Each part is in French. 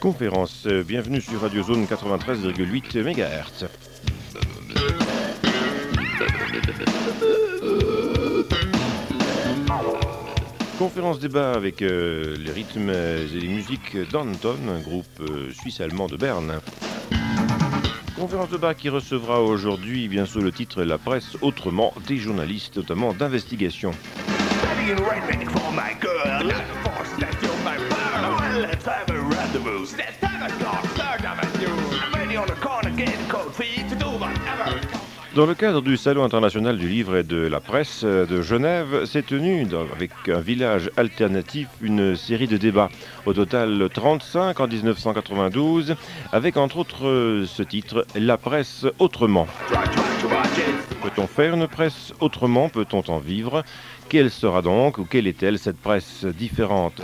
conférence. Bienvenue sur Radio Zone 93,8 MHz. Conférence débat avec les rythmes et les musiques d'Anton, un groupe suisse-allemand de Berne. Conférence débat qui recevra aujourd'hui bien sûr le titre La presse autrement, des journalistes notamment d'investigation. Dans le cadre du Salon international du livre et de la presse de Genève, s'est tenue, avec un village alternatif, une série de débats. Au total 35 en 1992, avec entre autres ce titre, La presse autrement. Peut-on faire une presse autrement? Peut-on en vivre? Quelle sera donc, ou quelle est-elle, cette presse différente?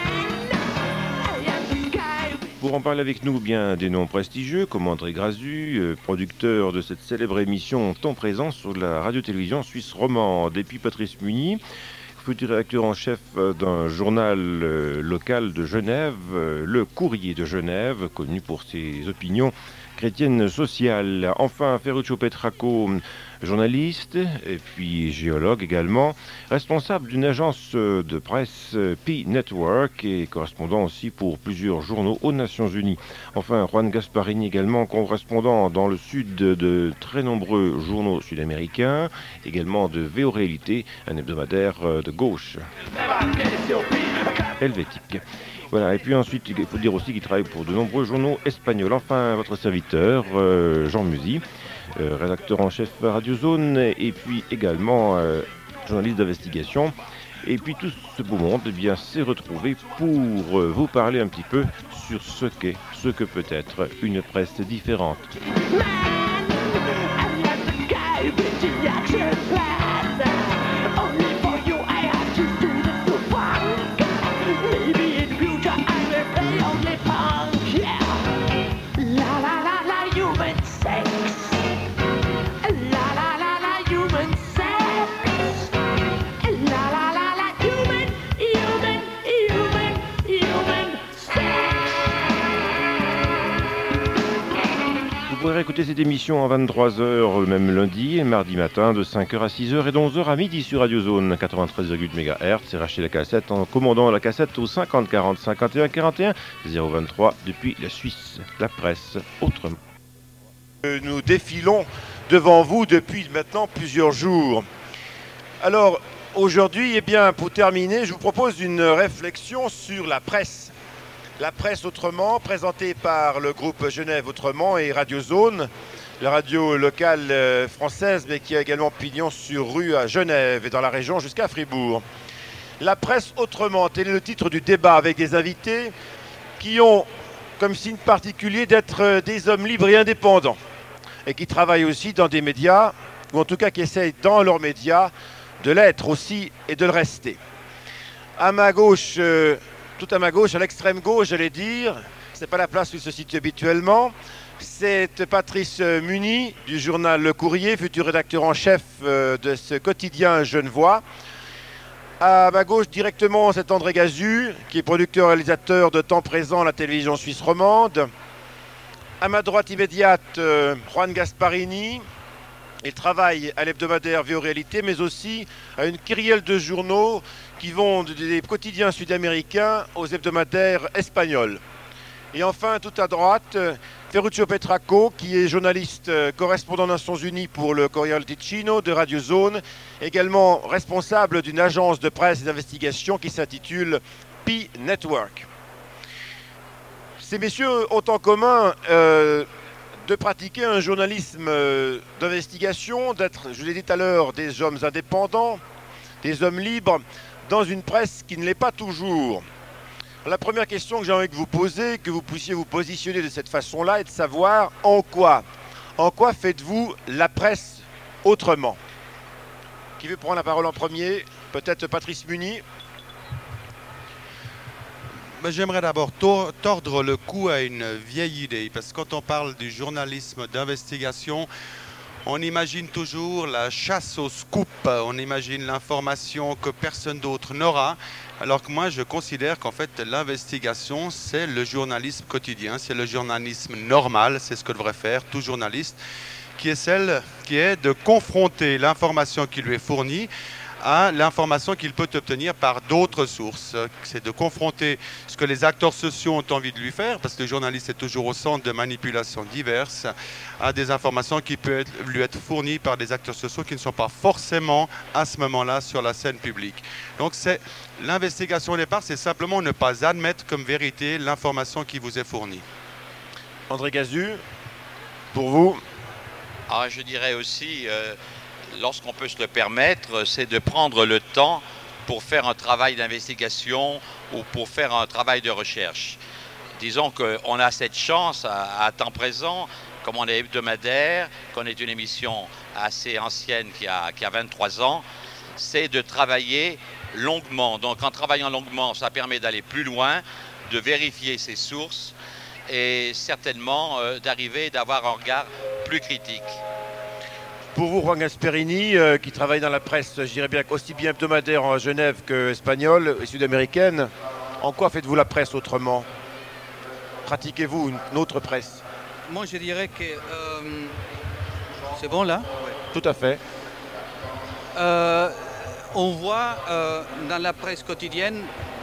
Pour en parler avec nous, bien des noms prestigieux, comme André Grazu, producteur de cette célèbre émission temps présent sur la radio-télévision suisse romande, et puis Patrice Munier, futur rédacteur en chef d'un journal local de Genève, Le Courrier de Genève, connu pour ses opinions chrétiennes sociales. Enfin, Ferruccio Petracco, journaliste et puis géologue également, responsable d'une agence de presse P-Network et correspondant aussi pour plusieurs journaux aux Nations Unies. Enfin, Juan Gasparini également, correspondant dans le sud de très nombreux journaux sud-américains, également de VO Réalité, un hebdomadaire de gauche helvétique. Voilà, et puis ensuite, il faut dire aussi qu'il travaille pour de nombreux journaux espagnols. Enfin, votre serviteur, Jean Musy, rédacteur en chef Radio Zone, et puis également journaliste d'investigation. Et puis tout ce beau monde s'est retrouvé pour vous parler un petit peu sur ce qu'est, ce que peut être une presse différente. Vous pourrez écouter cette émission en 23h, même lundi et mardi matin, de 5h à 6h et de 11h à midi sur Radio Zone 93,8 MHz. C'est racheter la cassette en commandant la cassette au 50 40 51 41 023 depuis la Suisse. La presse autrement. Nous défilons devant vous depuis maintenant plusieurs jours. Alors, aujourd'hui, pour terminer, je vous propose une réflexion sur la presse. La presse autrement, présentée par le groupe Genève Autrement et Radio Zone, la radio locale française, mais qui a également pignon sur rue à Genève et dans la région jusqu'à Fribourg. La presse autrement, tel est le titre du débat, avec des invités qui ont comme signe particulier d'être des hommes libres et indépendants, et qui travaillent aussi dans des médias, ou en tout cas qui essayent dans leurs médias de l'être aussi et de le rester. À ma gauche... Tout à ma gauche, à l'extrême gauche, j'allais dire, c'est pas la place où il se situe habituellement, c'est Patrice Munier du journal Le Courrier, futur rédacteur en chef de ce quotidien genevois. À ma gauche, directement, c'est André Grazu, qui est producteur-réalisateur de temps présent à la télévision suisse romande. À ma droite immédiate, Juan Gasparini. Il travaille à l'hebdomadaire VO Réalité, mais aussi à une kyrielle de journaux qui vont des quotidiens sud-américains aux hebdomadaires espagnols. Et enfin, tout à droite, Ferruccio Petracco, qui est journaliste correspondant aux Nations Unies pour le Corriere del Ticino de Radio Zone, également responsable d'une agence de presse et d'investigation qui s'intitule P-Network. Ces messieurs ont en commun de pratiquer un journalisme d'investigation, d'être, je l'ai dit tout à l'heure, des hommes indépendants, des hommes libres, dans une presse qui ne l'est pas toujours. La première question que j'ai envie de vous poser, que vous puissiez vous positionner de cette façon-là, est de savoir en quoi faites-vous la presse autrement? Qui veut prendre la parole en premier? Peut-être Patrice Munier. J'aimerais d'abord tordre le cou à une vieille idée, parce que quand on parle du journalisme d'investigation, On imagine toujours la chasse au scoop, on imagine l'information que personne d'autre n'aura, alors que moi je considère qu'en fait l'investigation c'est le journalisme quotidien, c'est le journalisme normal, c'est ce que devrait faire tout journaliste, qui est de confronter l'information qui lui est fournie à l'information qu'il peut obtenir par d'autres sources. C'est de confronter ce que les acteurs sociaux ont envie de lui faire, parce que le journaliste est toujours au centre de manipulations diverses, à des informations qui peuvent lui être fournies par des acteurs sociaux qui ne sont pas forcément à ce moment-là sur la scène publique. Donc c'est l'investigation au départ, c'est simplement ne pas admettre comme vérité l'information qui vous est fournie. André Cazu, pour vous? Ah, je dirais aussi, lorsqu'on peut se le permettre, c'est de prendre le temps pour faire un travail d'investigation ou pour faire un travail de recherche. Disons qu'on a cette chance à temps présent, comme on est hebdomadaire, qu'on est une émission assez ancienne qui a 23 ans, c'est de travailler longuement. Donc en travaillant longuement, ça permet d'aller plus loin, de vérifier ses sources et certainement d'avoir un regard plus critique. Pour vous, Juan Gasperini, qui travaille dans la presse, je dirais bien aussi bien hebdomadaire en Genève que espagnole et sud-américaine, en quoi faites-vous la presse autrement? Pratiquez-vous une autre presse? Moi, je dirais que... c'est bon là? Tout à fait. On voit dans la presse quotidienne,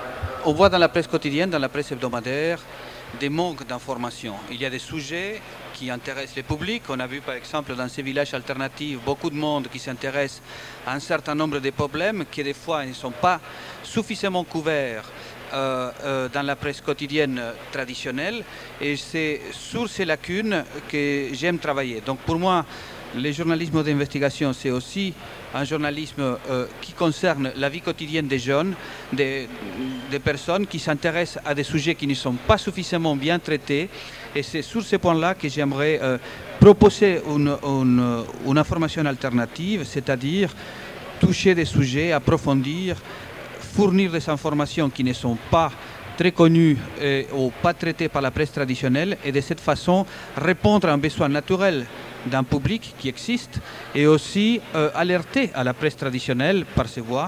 dans la presse hebdomadaire, des manques d'informations. Il y a des sujets qui intéressent le public. On a vu par exemple dans ces villages alternatifs beaucoup de monde qui s'intéresse à un certain nombre de problèmes qui des fois ne sont pas suffisamment couverts dans la presse quotidienne traditionnelle, et c'est sur ces lacunes que j'aime travailler. Donc pour moi, le journalisme d'investigation, c'est aussi un journalisme qui concerne la vie quotidienne des jeunes, des personnes qui s'intéressent à des sujets qui ne sont pas suffisamment bien traités. Et c'est sur ces points-là que j'aimerais proposer une information alternative, c'est-à-dire toucher des sujets, approfondir, fournir des informations qui ne sont pas très connues ou pas traitées par la presse traditionnelle, et de cette façon répondre à un besoin naturel d'un public qui existe, et aussi alerter à la presse traditionnelle par ses voix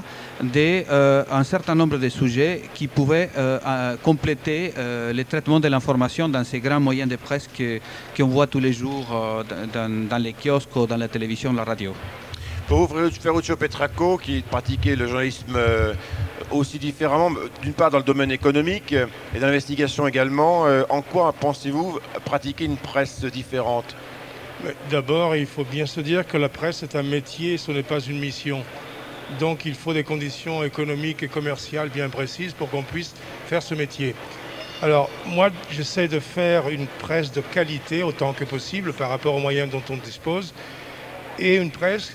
un certain nombre de sujets qui pouvaient compléter le traitement de l'information dans ces grands moyens de presse qu'on voit tous les jours dans les kiosques, dans la télévision, la radio. Pour vous, Ferruccio Petracco, qui pratiquait le journalisme aussi différemment, d'une part dans le domaine économique et dans l'investigation également, en quoi pensez-vous pratiquer une presse différente? D'abord, il faut bien se dire que la presse est un métier, ce n'est pas une mission. Donc il faut des conditions économiques et commerciales bien précises pour qu'on puisse faire ce métier. Alors moi, j'essaie de faire une presse de qualité autant que possible par rapport aux moyens dont on dispose. Et une presse,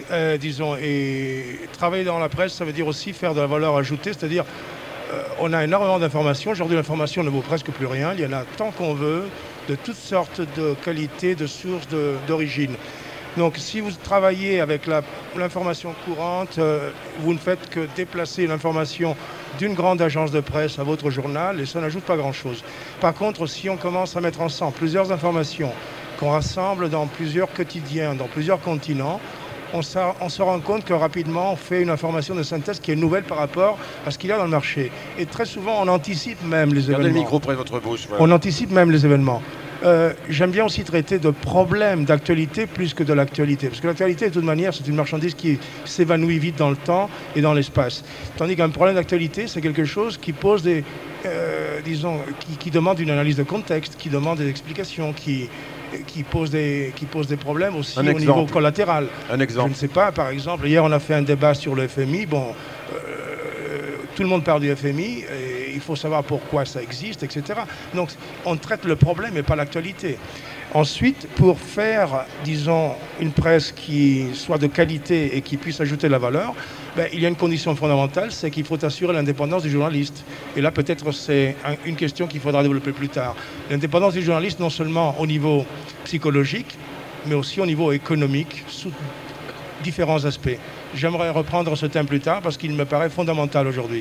et travailler dans la presse, ça veut dire aussi faire de la valeur ajoutée, c'est-à-dire on a énormément d'informations. Aujourd'hui, l'information ne vaut presque plus rien. Il y en a tant qu'on veut, de toutes sortes de qualités, de sources, d'origine. Donc si vous travaillez avec l'information courante, vous ne faites que déplacer l'information d'une grande agence de presse à votre journal, et ça n'ajoute pas grand-chose. Par contre, si on commence à mettre ensemble plusieurs informations qu'on rassemble dans plusieurs quotidiens, dans plusieurs continents, on se rend compte que rapidement on fait une information de synthèse qui est nouvelle par rapport à ce qu'il y a dans le marché. Et très souvent on anticipe même les événements. Gardez le micro près de votre bouche. Voilà. On anticipe même les événements. J'aime bien aussi traiter de problèmes d'actualité plus que de l'actualité. Parce que l'actualité, de toute manière, c'est une marchandise qui s'évanouit vite dans le temps et dans l'espace. Tandis qu'un problème d'actualité, c'est quelque chose qui pose qui demande une analyse de contexte, qui demande des explications, qui pose des problèmes aussi au niveau collatéral. Un exemple. Je ne sais pas, par exemple, hier on a fait un débat sur le FMI. Tout le monde parle du FMI, et il faut savoir pourquoi ça existe, etc. Donc on traite le problème et pas l'actualité. Ensuite, pour faire, une presse qui soit de qualité et qui puisse ajouter de la valeur, il y a une condition fondamentale, c'est qu'il faut assurer l'indépendance du journaliste. Et là, peut-être, c'est une question qu'il faudra développer plus tard. L'indépendance du journaliste, non seulement au niveau psychologique, mais aussi au niveau économique, sous différents aspects. J'aimerais reprendre ce thème plus tard parce qu'il me paraît fondamental aujourd'hui.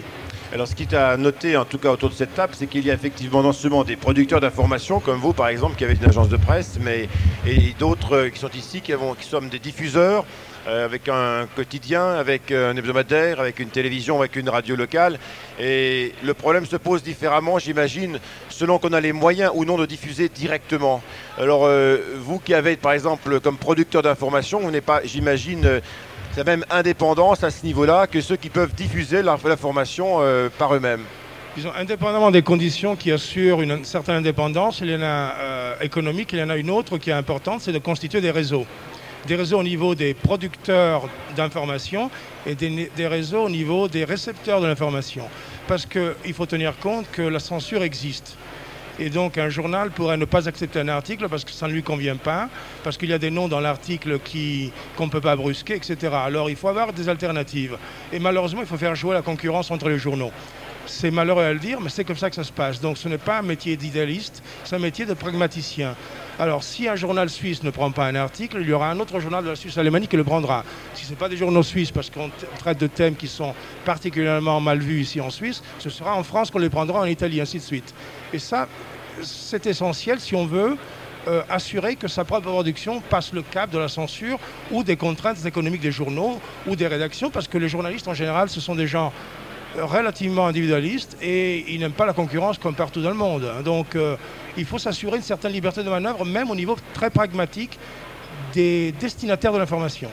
Alors ce qui est à noter, en tout cas autour de cette table, c'est qu'il y a effectivement non seulement des producteurs d'informations, comme vous par exemple, qui avez une agence de presse, mais et d'autres qui sont ici, qui sont des diffuseurs, avec un quotidien, avec un hebdomadaire, avec une télévision, avec une radio locale. Et le problème se pose différemment, j'imagine, selon qu'on a les moyens ou non de diffuser directement. Alors, vous qui avez, par exemple, comme producteur d'information, vous n'êtes pas, j'imagine, la même indépendance à ce niveau-là que ceux qui peuvent diffuser l'information par eux-mêmes. Disons, indépendamment des conditions qui assurent une certaine indépendance, il y en a économique, il y en a une autre qui est importante, c'est de constituer des réseaux. Des réseaux au niveau des producteurs d'information et des réseaux au niveau des récepteurs de l'information. Parce qu'il faut tenir compte que la censure existe. Et donc un journal pourrait ne pas accepter un article parce que ça ne lui convient pas, parce qu'il y a des noms dans l'article qu'on ne peut pas brusquer, etc. Alors il faut avoir des alternatives. Et malheureusement, il faut faire jouer la concurrence entre les journaux. C'est malheureux à le dire, mais c'est comme ça que ça se passe. Donc ce n'est pas un métier d'idéaliste, c'est un métier de pragmaticien. Alors si un journal suisse ne prend pas un article, il y aura un autre journal de la Suisse alémanique qui le prendra. Si ce n'est pas des journaux suisses, parce qu'on traite de thèmes qui sont particulièrement mal vus ici en Suisse, ce sera en France qu'on les prendra, en Italie, ainsi de suite. Et ça, c'est essentiel si on veut assurer que sa propre production passe le cap de la censure ou des contraintes économiques des journaux ou des rédactions, parce que les journalistes en général, ce sont des gens relativement individualistes et ils n'aiment pas la concurrence comme partout dans le monde. Donc il faut s'assurer une certaine liberté de manœuvre, même au niveau très pragmatique des destinataires de l'information.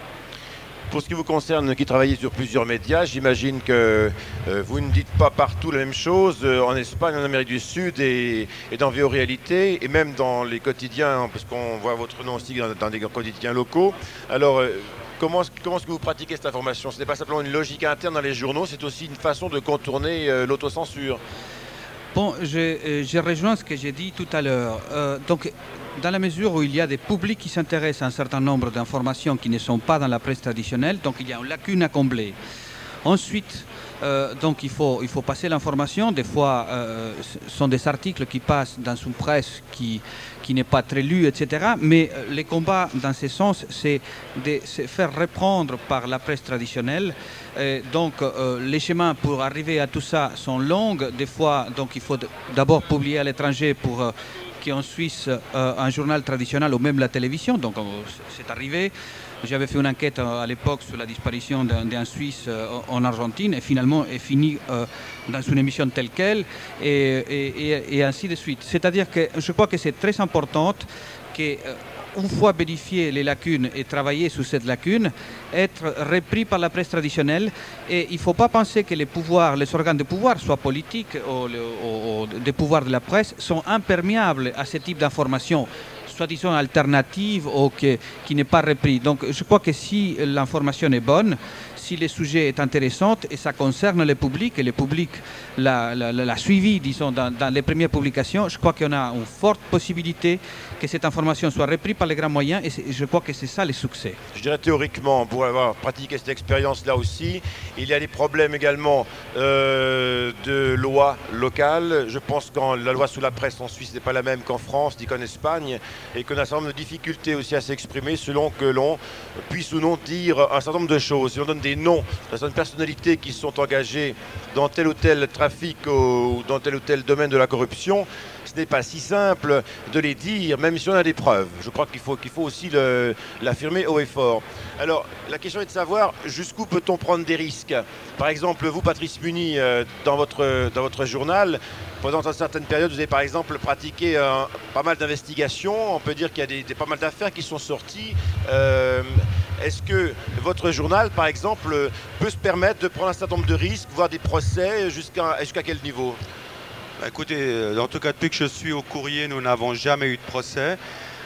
Pour ce qui vous concerne, qui travaillez sur plusieurs médias, j'imagine que vous ne dites pas partout la même chose, en Espagne, en Amérique du Sud et dans VO Réalité, et même dans les quotidiens, parce qu'on voit votre nom aussi dans des quotidiens locaux. Alors, comment est-ce que vous pratiquez cette information? Ce n'est pas simplement une logique interne dans les journaux, c'est aussi une façon de contourner l'autocensure. Bon, je rejoins ce que j'ai dit tout à l'heure. Donc, dans la mesure où il y a des publics qui s'intéressent à un certain nombre d'informations qui ne sont pas dans la presse traditionnelle, donc il y a une lacune à combler. Ensuite, donc il faut passer l'information. Des fois, ce sont des articles qui passent dans une presse qui n'est pas très lue, etc. Mais les combats dans ce sens, c'est de se faire reprendre par la presse traditionnelle. Donc les chemins pour arriver à tout ça sont longs. Des fois, donc il faut d'abord publier à l'étranger pour qu'en Suisse, un journal traditionnel ou même la télévision. Donc c'est arrivé. J'avais fait une enquête à l'époque sur la disparition d'un Suisse en Argentine et finalement est fini dans une émission telle qu'elle et ainsi de suite. C'est-à-dire que je crois que c'est très important qu'une fois vérifier les lacunes et travailler sur cette lacune, être repris par la presse traditionnelle. Et il ne faut pas penser que les organes de pouvoir, soit politiques ou des pouvoirs de la presse, sont imperméables à ce type d'information, soi-disant alternative ou qui n'est pas repris. Donc je crois que si l'information est bonne, si le sujet est intéressant et ça concerne le public et le public l'a suivi, disons, dans les premières publications, je crois qu'on a une forte possibilité que cette information soit reprise par les grands moyens et je crois que c'est ça le succès. Je dirais théoriquement, pour avoir pratiqué cette expérience-là aussi, il y a des problèmes également de loi locale. Je pense que la loi sous la presse en Suisse n'est pas la même qu'en France ni qu'en Espagne et qu'on a un certain nombre de difficultés aussi à s'exprimer selon que l'on puisse ou non dire un certain nombre de choses. Si on donne des noms de certaines personnalités qui sont engagées dans tel ou tel trafic ou dans tel ou tel domaine de la corruption, ce n'est pas si simple de les dire, même si on a des preuves. Je crois qu'il faut aussi l'affirmer haut et fort. Alors, la question est de savoir jusqu'où peut-on prendre des risques. Par exemple, vous, Patrice Muni, dans votre journal, pendant une certaine période, vous avez par exemple pratiqué pas mal d'investigations. On peut dire qu'il y a pas mal d'affaires qui sont sorties. Est-ce que votre journal, par exemple, peut se permettre de prendre un certain nombre de risques, voire des procès, jusqu'à quel niveau ? Écoutez, en tout cas, depuis que je suis au Courrier, nous n'avons jamais eu de procès.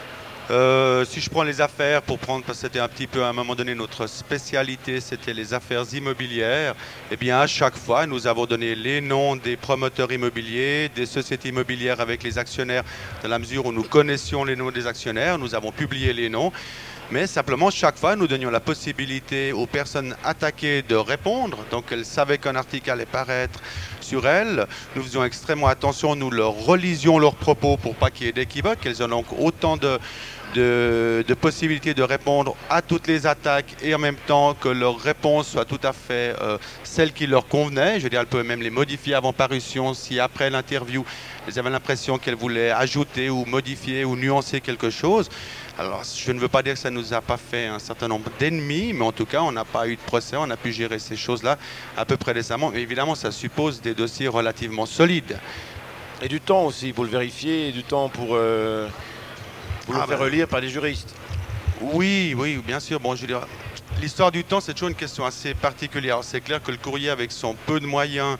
Si je prends les affaires, parce que c'était un petit peu à un moment donné notre spécialité, c'était les affaires immobilières, eh bien à chaque fois, nous avons donné les noms des promoteurs immobiliers, des sociétés immobilières avec les actionnaires, dans la mesure où nous connaissions les noms des actionnaires, nous avons publié les noms. Mais simplement, chaque fois, nous donnions la possibilité aux personnes attaquées de répondre. Donc, elles savaient qu'un article allait paraître sur elles. Nous faisions extrêmement attention, nous leur relisions leurs propos pour pas qu'il y ait d'équivoque. Elles ont donc autant de possibilité de répondre à toutes les attaques et en même temps que leur réponse soit tout à fait celle qui leur convenait. Je veux dire, elle peut même les modifier avant parution si après l'interview, elles avaient l'impression qu'elles voulaient ajouter ou modifier ou nuancer quelque chose. Alors, je ne veux pas dire que ça ne nous a pas fait un certain nombre d'ennemis, mais en tout cas, on n'a pas eu de procès, on a pu gérer ces choses-là à peu près décemment. Mais évidemment, ça suppose des dossiers relativement solides. Et du temps aussi pour le vérifier, et du temps pour le faire relire par des juristes. Oui, bien sûr. Bon, je veux dire, l'histoire du temps, c'est toujours une question assez particulière. C'est clair que le courrier, avec son peu de moyens,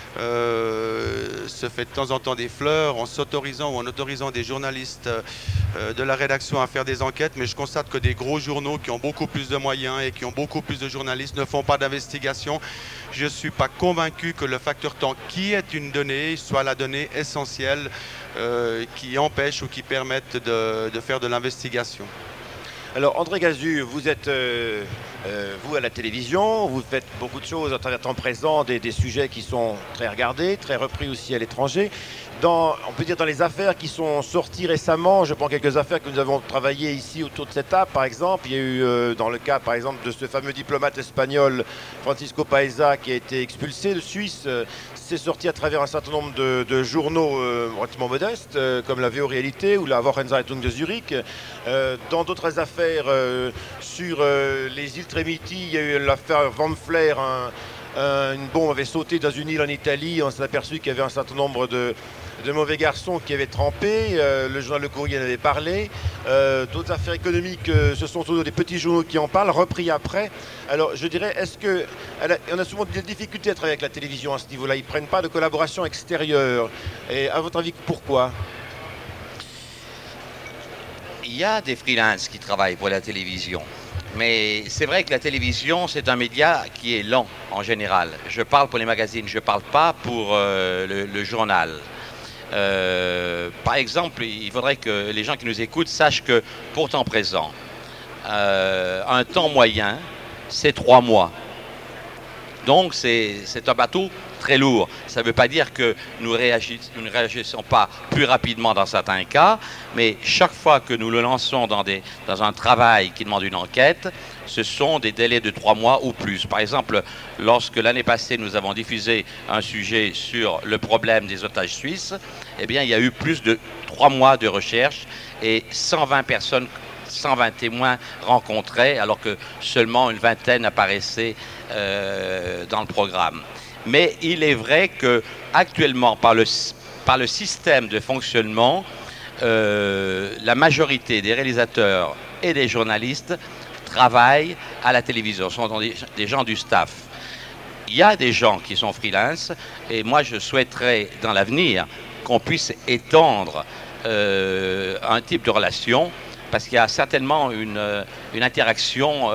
se fait de temps en temps des fleurs en s'autorisant ou en autorisant des journalistes de la rédaction à faire des enquêtes, mais je constate que des gros journaux qui ont beaucoup plus de moyens et qui ont beaucoup plus de journalistes ne font pas d'investigation. Je ne suis pas convaincu que le facteur temps, qui est une donnée, soit la donnée essentielle qui empêche ou qui permette de faire de l'investigation. Alors André Gazu, vous êtes vous à la télévision, vous faites beaucoup de choses en temps présent, des sujets qui sont très regardés, très repris aussi à l'étranger. On peut dire dans les affaires qui sont sorties récemment, je prends quelques affaires que nous avons travaillées ici autour de cette table par exemple. Il y a eu dans le cas par exemple de ce fameux diplomate espagnol Francisco Paesa qui a été expulsé de Suisse. C'est sorti à travers un certain nombre de journaux relativement modestes comme la VO Réalité ou la Wochenzeitung de Zurich. Dans d'autres affaires sur les îles Trémiti, il y a eu l'affaire Van Flair, une bombe avait sauté dans une île en Italie, on s'est aperçu qu'il y avait un certain nombre de mauvais garçons qui avaient trempé, le journal Le Courrier en avait parlé, d'autres affaires économiques, ce sont toujours des petits journaux qui en parlent, repris après. Alors je dirais, on a souvent des difficultés à travailler avec la télévision à ce niveau-là, ils ne prennent pas de collaboration extérieure, et à votre avis, pourquoi ? Il y a des freelances qui travaillent pour la télévision. Mais c'est vrai que la télévision, c'est un média qui est lent en général. Je parle pour les magazines, je ne parle pas pour le journal. Par exemple, il faudrait que les gens qui nous écoutent sachent que pour temps présent, un temps moyen, c'est 3 mois. Donc c'est un bateau très lourd. Ça ne veut pas dire que nous ne réagissons pas plus rapidement dans certains cas, mais chaque fois que nous le lançons dans un travail qui demande une enquête, ce sont des délais de 3 mois ou plus. Par exemple, lorsque l'année passée nous avons diffusé un sujet sur le problème des otages suisses, eh bien il y a eu plus de 3 mois de recherche et 120 personnes, 120 témoins rencontrés, alors que seulement une vingtaine apparaissaient dans le programme. Mais il est vrai qu'actuellement, par le système de fonctionnement, la majorité des réalisateurs et des journalistes travaillent à la télévision, sont des gens du staff. Il y a des gens qui sont freelance, et moi je souhaiterais dans l'avenir qu'on puisse étendre un type de relation, parce qu'il y a certainement une interaction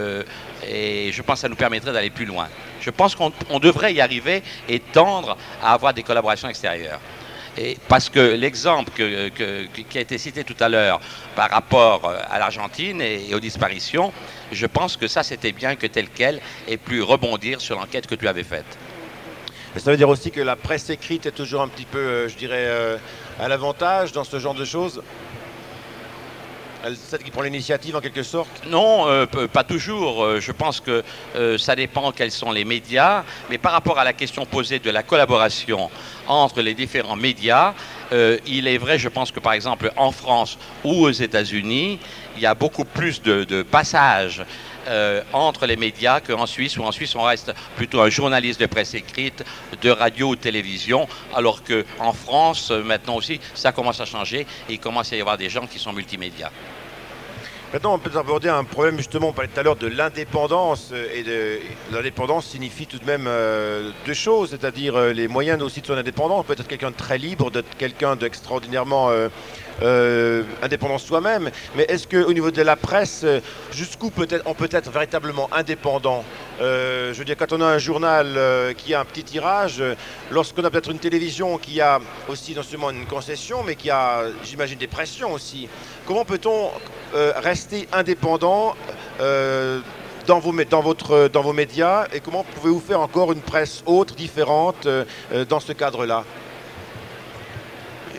et je pense que ça nous permettrait d'aller plus loin. Je pense qu'on devrait y arriver et tendre à avoir des collaborations extérieures. Et parce que l'exemple qui a été cité tout à l'heure par rapport à l'Argentine et aux disparitions, je pense que ça c'était bien que tel quel ait pu rebondir sur l'enquête que tu avais faite. Mais ça veut dire aussi que la presse écrite est toujours un petit peu, je dirais, à l'avantage dans ce genre de choses ? Celle qui prend l'initiative en quelque sorte ? Non, pas toujours. Je pense que ça dépend quels sont les médias. Mais par rapport à la question posée de la collaboration entre les différents médias, il est vrai, je pense que par exemple en France ou aux États-Unis, il y a beaucoup plus de passages entre les médias qu'en Suisse, où en Suisse on reste plutôt un journaliste de presse écrite, de radio ou de télévision, alors qu'en France, maintenant aussi, ça commence à changer et il commence à y avoir des gens qui sont multimédias. Maintenant, on peut aborder un problème, justement, on parlait tout à l'heure de l'indépendance, et l'indépendance signifie tout de même deux choses, c'est-à-dire les moyens aussi de son indépendance. On peut être quelqu'un de très libre, d'être quelqu'un d'extraordinairement indépendant soi-même, mais est-ce qu'au niveau de la presse, jusqu'où on peut être véritablement indépendant ? Je veux dire, quand on a un journal qui a un petit tirage, lorsqu'on a peut-être une télévision qui a aussi non seulement une concession, mais qui a, j'imagine, des pressions aussi, comment peut-on rester indépendant dans vos médias, et comment pouvez-vous faire encore une presse autre, différente, dans ce cadre-là ?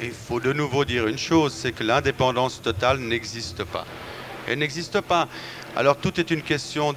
Il faut de nouveau dire une chose, c'est que l'indépendance totale n'existe pas. Elle n'existe pas. Alors tout est une question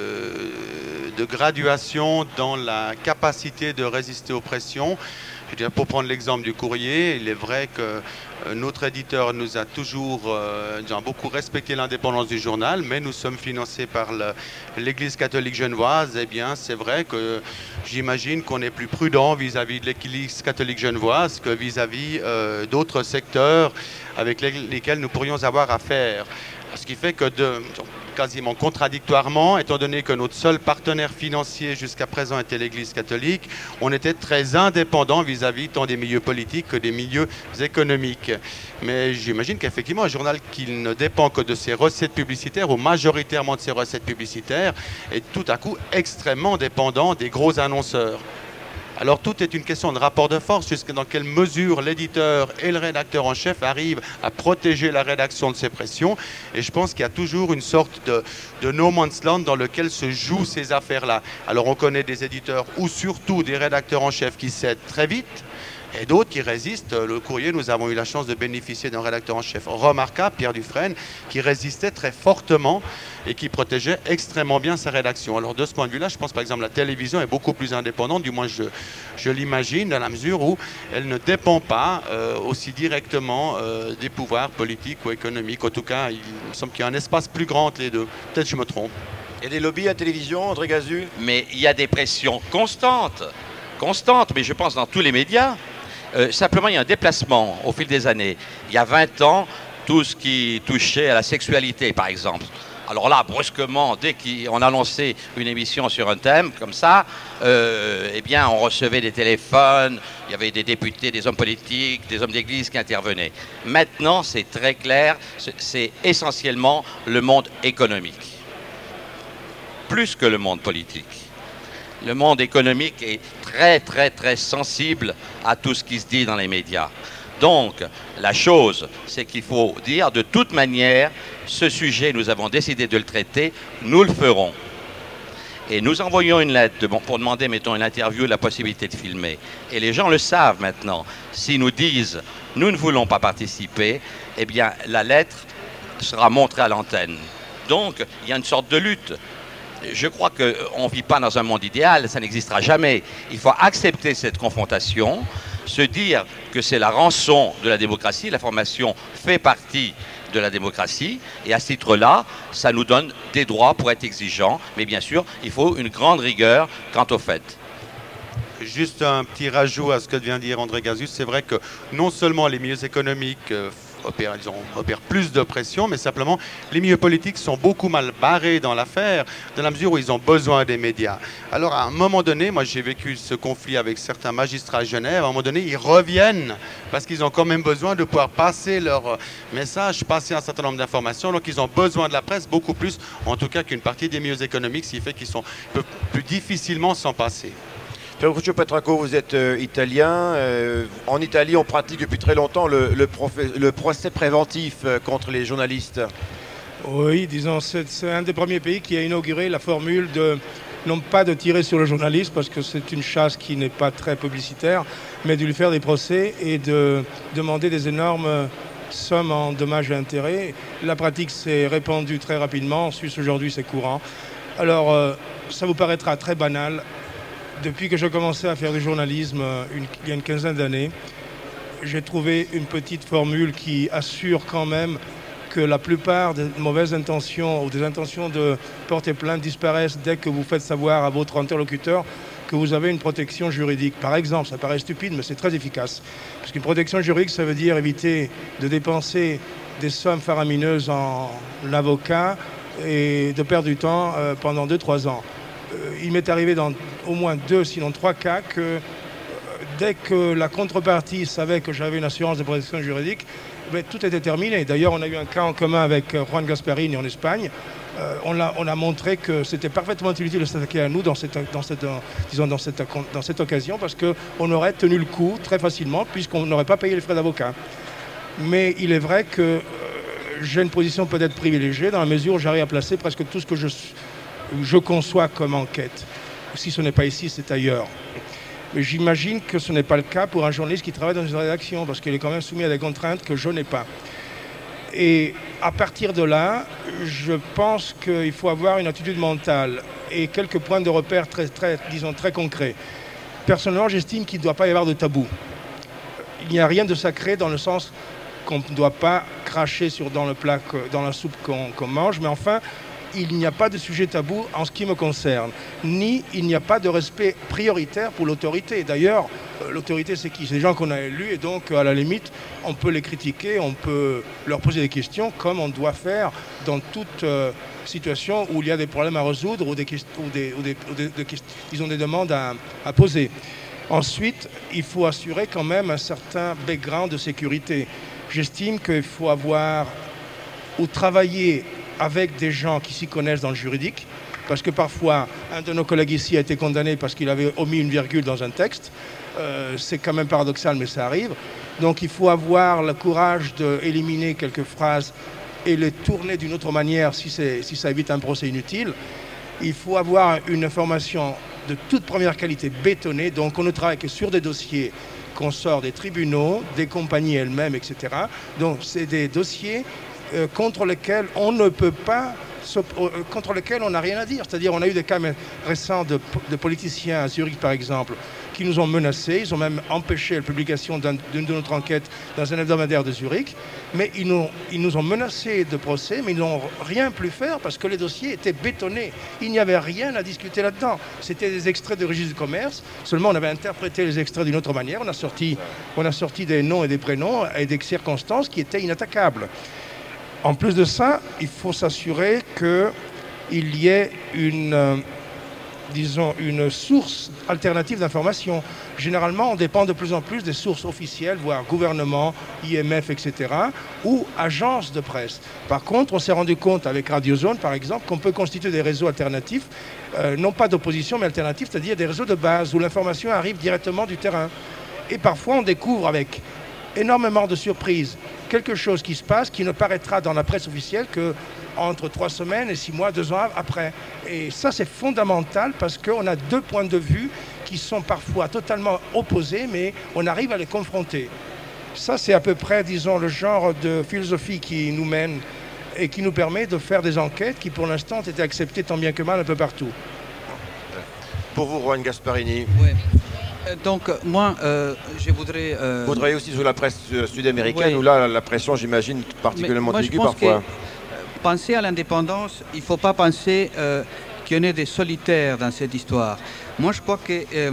de graduation dans la capacité de résister aux pressions. Je veux dire, pour prendre l'exemple du Courrier, il est vrai que notre éditeur nous a toujours beaucoup respecté l'indépendance du journal, mais nous sommes financés par l'Église catholique genevoise. Eh bien, c'est vrai que j'imagine qu'on est plus prudent vis-à-vis de l'Église catholique genevoise que vis-à-vis d'autres secteurs avec lesquels nous pourrions avoir affaire. Ce qui fait que quasiment contradictoirement, étant donné que notre seul partenaire financier jusqu'à présent était l'Église catholique, on était très indépendant vis-à-vis tant des milieux politiques que des milieux économiques. Mais j'imagine qu'effectivement, un journal qui ne dépend que de ses recettes publicitaires, ou majoritairement de ses recettes publicitaires, est tout à coup extrêmement dépendant des gros annonceurs. Alors tout est une question de rapport de force, jusqu'à dans quelle mesure l'éditeur et le rédacteur en chef arrivent à protéger la rédaction de ces pressions. Et je pense qu'il y a toujours une sorte de no man's land dans lequel se jouent ces affaires-là. Alors on connaît des éditeurs ou surtout des rédacteurs en chef qui cèdent très vite, et d'autres qui résistent. Le Courrier, nous avons eu la chance de bénéficier d'un rédacteur en chef remarquable, Pierre Dufresne, qui résistait très fortement et qui protégeait extrêmement bien sa rédaction. Alors de ce point de vue-là, je pense par exemple la télévision est beaucoup plus indépendante, du moins je l'imagine, dans la mesure où elle ne dépend pas aussi directement des pouvoirs politiques ou économiques. En tout cas, il me semble qu'il y a un espace plus grand entre les deux. Peut-être que je me trompe. Il y a des lobbies à la télévision, André Gazu? Mais il y a des pressions constantes, mais je pense dans tous les médias. Simplement, il y a un déplacement au fil des années. Il y a 20 ans, tout ce qui touchait à la sexualité, par exemple. Alors là, brusquement, dès qu'on annonçait une émission sur un thème comme ça, eh bien, on recevait des téléphones, il y avait des députés, des hommes politiques, des hommes d'église qui intervenaient. Maintenant, c'est très clair, c'est essentiellement le monde économique, plus que le monde politique. Le monde économique est très, très, très sensible à tout ce qui se dit dans les médias. Donc, la chose, c'est qu'il faut dire, de toute manière, ce sujet, nous avons décidé de le traiter, nous le ferons. Et nous envoyons une lettre pour demander, mettons, une interview, la possibilité de filmer. Et les gens le savent maintenant. S'ils nous disent, nous ne voulons pas participer, eh bien, la lettre sera montrée à l'antenne. Donc, il y a une sorte de lutte. Je crois qu'on ne vit pas dans un monde idéal, ça n'existera jamais. Il faut accepter cette confrontation, se dire que c'est la rançon de la démocratie, la formation fait partie de la démocratie, et à ce titre-là, ça nous donne des droits pour être exigeants, mais bien sûr, il faut une grande rigueur quant au fait. Juste un petit rajout à ce que vient de dire André Gazu, c'est vrai que non seulement les milieux économiques opèrent plus de pression, mais simplement les milieux politiques sont beaucoup mal barrés dans l'affaire, dans la mesure où ils ont besoin des médias. Alors à un moment donné, moi j'ai vécu ce conflit avec certains magistrats à Genève, à un moment donné ils reviennent parce qu'ils ont quand même besoin de pouvoir passer leur message, passer un certain nombre d'informations, donc ils ont besoin de la presse beaucoup plus, en tout cas qu'une partie des milieux économiques, ce qui fait qu'ils peuvent plus difficilement s'en passer. Ferruccio Petraco, vous êtes italien. En Italie, on pratique depuis très longtemps le procès préventif contre les journalistes. Oui, disons, c'est un des premiers pays qui a inauguré la formule de, non pas de tirer sur le journaliste, parce que c'est une chasse qui n'est pas très publicitaire, mais de lui faire des procès et de demander des énormes sommes en dommages et intérêts. La pratique s'est répandue très rapidement. En Suisse, aujourd'hui, c'est courant. Alors, ça vous paraîtra très banal. Depuis que j'ai commencé à faire du journalisme il y a une quinzaine d'années, j'ai trouvé une petite formule qui assure quand même que la plupart des mauvaises intentions ou des intentions de porter plainte disparaissent dès que vous faites savoir à votre interlocuteur que vous avez une protection juridique. Par exemple, ça paraît stupide, mais c'est très efficace. Parce qu'une protection juridique, ça veut dire éviter de dépenser des sommes faramineuses en avocat et de perdre du temps pendant 2-3 ans. Il m'est arrivé dans au moins 2, sinon 3 cas que dès que la contrepartie savait que j'avais une assurance de protection juridique, tout était terminé. D'ailleurs, on a eu un cas en commun avec Juan Gasparini en Espagne. On a montré que c'était parfaitement inutile de s'attaquer à nous dans cette occasion parce qu'on aurait tenu le coup très facilement puisqu'on n'aurait pas payé les frais d'avocat. Mais il est vrai que j'ai une position peut-être privilégiée dans la mesure où j'arrive à placer presque tout ce que je conçois comme enquête. Si ce n'est pas ici, c'est ailleurs. Mais j'imagine que ce n'est pas le cas pour un journaliste qui travaille dans une rédaction, parce qu'il est quand même soumis à des contraintes que je n'ai pas. Et à partir de là, je pense qu'il faut avoir une attitude mentale et quelques points de repère très concrets. Personnellement, j'estime qu'il ne doit pas y avoir de tabou. Il n'y a rien de sacré dans le sens qu'on ne doit pas cracher dans le plat, dans la soupe qu'on mange, mais enfin, il n'y a pas de sujet tabou en ce qui me concerne, ni il n'y a pas de respect prioritaire pour l'autorité. D'ailleurs, l'autorité, c'est qui? C'est les gens qu'on a élus, et donc, à la limite, on peut les critiquer, on peut leur poser des questions, comme on doit faire dans toute situation où il y a des problèmes à résoudre ou ils ont des demandes à poser. Ensuite, il faut assurer quand même un certain background de sécurité. J'estime qu'il faut avoir ou travailler avec des gens qui s'y connaissent dans le juridique, parce que parfois, un de nos collègues ici a été condamné parce qu'il avait omis une virgule dans un texte. C'est quand même paradoxal, mais ça arrive. Donc il faut avoir le courage d'éliminer quelques phrases et les tourner d'une autre manière si ça évite un procès inutile. Il faut avoir une information de toute première qualité bétonnée, donc on ne travaille que sur des dossiers qu'on sort des tribunaux, des compagnies elles-mêmes, etc. Donc c'est des dossiers contre lesquels on ne peut pas, contre lesquels on n'a rien à dire. C'est-à-dire on a eu des cas récents de politiciens à Zurich par exemple, qui nous ont menacés, ils ont même empêché la publication d'une de notre enquête dans un hebdomadaire de Zurich, mais ils nous ont menacés de procès, mais ils n'ont rien pu faire parce que les dossiers étaient bétonnés. Il n'y avait rien à discuter là-dedans. C'était des extraits de registre de commerce, seulement on avait interprété les extraits d'une autre manière, on a sorti des noms et des prénoms et des circonstances qui étaient inattaquables. En plus de ça, il faut s'assurer qu'il y ait une source alternative d'information. Généralement, on dépend de plus en plus des sources officielles, voire gouvernement, IMF, etc., ou agences de presse. Par contre, on s'est rendu compte avec Radio Zone, par exemple, qu'on peut constituer des réseaux alternatifs, non pas d'opposition, mais alternatifs, c'est-à-dire des réseaux de base où l'information arrive directement du terrain. Et parfois, on découvre avec énormément de surprises quelque chose qui se passe qui ne paraîtra dans la presse officielle que entre 3 semaines et 6 mois, 2 ans après. Et ça, c'est fondamental parce qu'on a deux points de vue qui sont parfois totalement opposés, mais on arrive à les confronter. Ça, c'est à peu près, disons, le genre de philosophie qui nous mène et qui nous permet de faire des enquêtes qui, pour l'instant, ont été acceptées tant bien que mal un peu partout. Pour vous, Juan Gasparini. Ouais. Donc moi, je voudrais... Vous travaillez aussi sur la presse sud-américaine, où là, la pression, j'imagine, particulièrement aiguë parfois. Penser à l'indépendance, il ne faut pas penser qu'il y en ait des solitaires dans cette histoire. Moi, je crois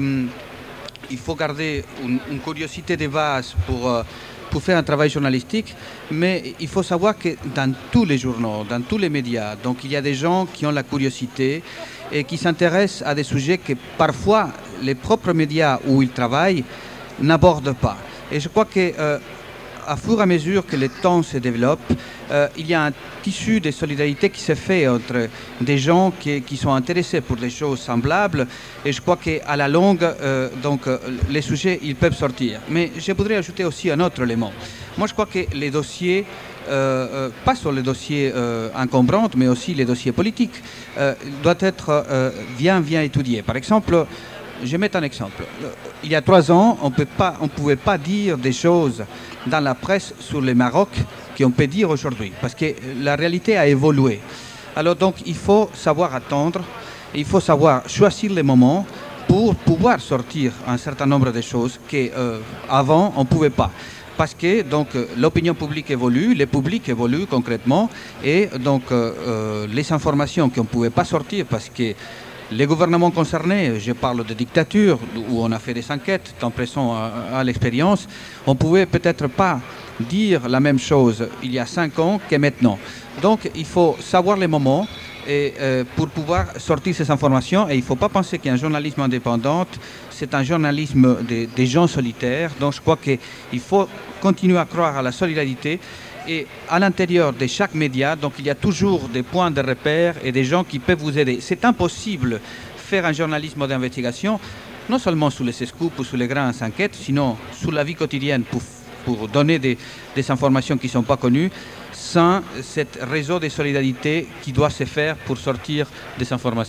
qu'il faut garder une curiosité de base pour faire un travail journalistique, mais il faut savoir que dans tous les journaux, dans tous les médias, donc il y a des gens qui ont la curiosité et qui s'intéressent à des sujets que parfois les propres médias où ils travaillent n'abordent pas. Et je crois qu'à fur et à mesure que le temps se développe, il y a un tissu de solidarité qui se fait entre des gens qui sont intéressés pour des choses semblables. Et je crois qu'à la longue, les sujets, ils peuvent sortir. Mais je voudrais ajouter aussi un autre élément. Moi, je crois que les dossiers, pas sur les dossiers encombrants, mais aussi les dossiers politiques, doivent être bien étudiés. Par exemple, je vais mettre un exemple. Il y a 3 ans, on ne pouvait pas dire des choses dans la presse sur le Maroc qu'on peut dire aujourd'hui, parce que la réalité a évolué. Alors donc, il faut savoir attendre, il faut savoir choisir les moments pour pouvoir sortir un certain nombre de choses qu'avant, on ne pouvait pas. Parce que donc l'opinion publique évolue, le public évolue concrètement, et donc les informations qu'on ne pouvait pas sortir parce que les gouvernements concernés, je parle de dictature, où on a fait des enquêtes, en pressant à l'expérience, on ne pouvait peut-être pas dire la même chose il y a 5 ans que maintenant. Donc il faut savoir les moments pour pouvoir sortir ces informations, et il ne faut pas penser qu'un journalisme indépendant, c'est un journalisme des gens solitaires. Donc je crois qu'il faut continuer à croire à la solidarité. Et à l'intérieur de chaque média, donc il y a toujours des points de repère et des gens qui peuvent vous aider. C'est impossible de faire un journalisme d'investigation, non seulement sur les scoops ou sur les grandes enquêtes, sinon sur la vie quotidienne pour donner des informations qui ne sont pas connues, sans ce réseau de solidarité qui doit se faire pour sortir des informations.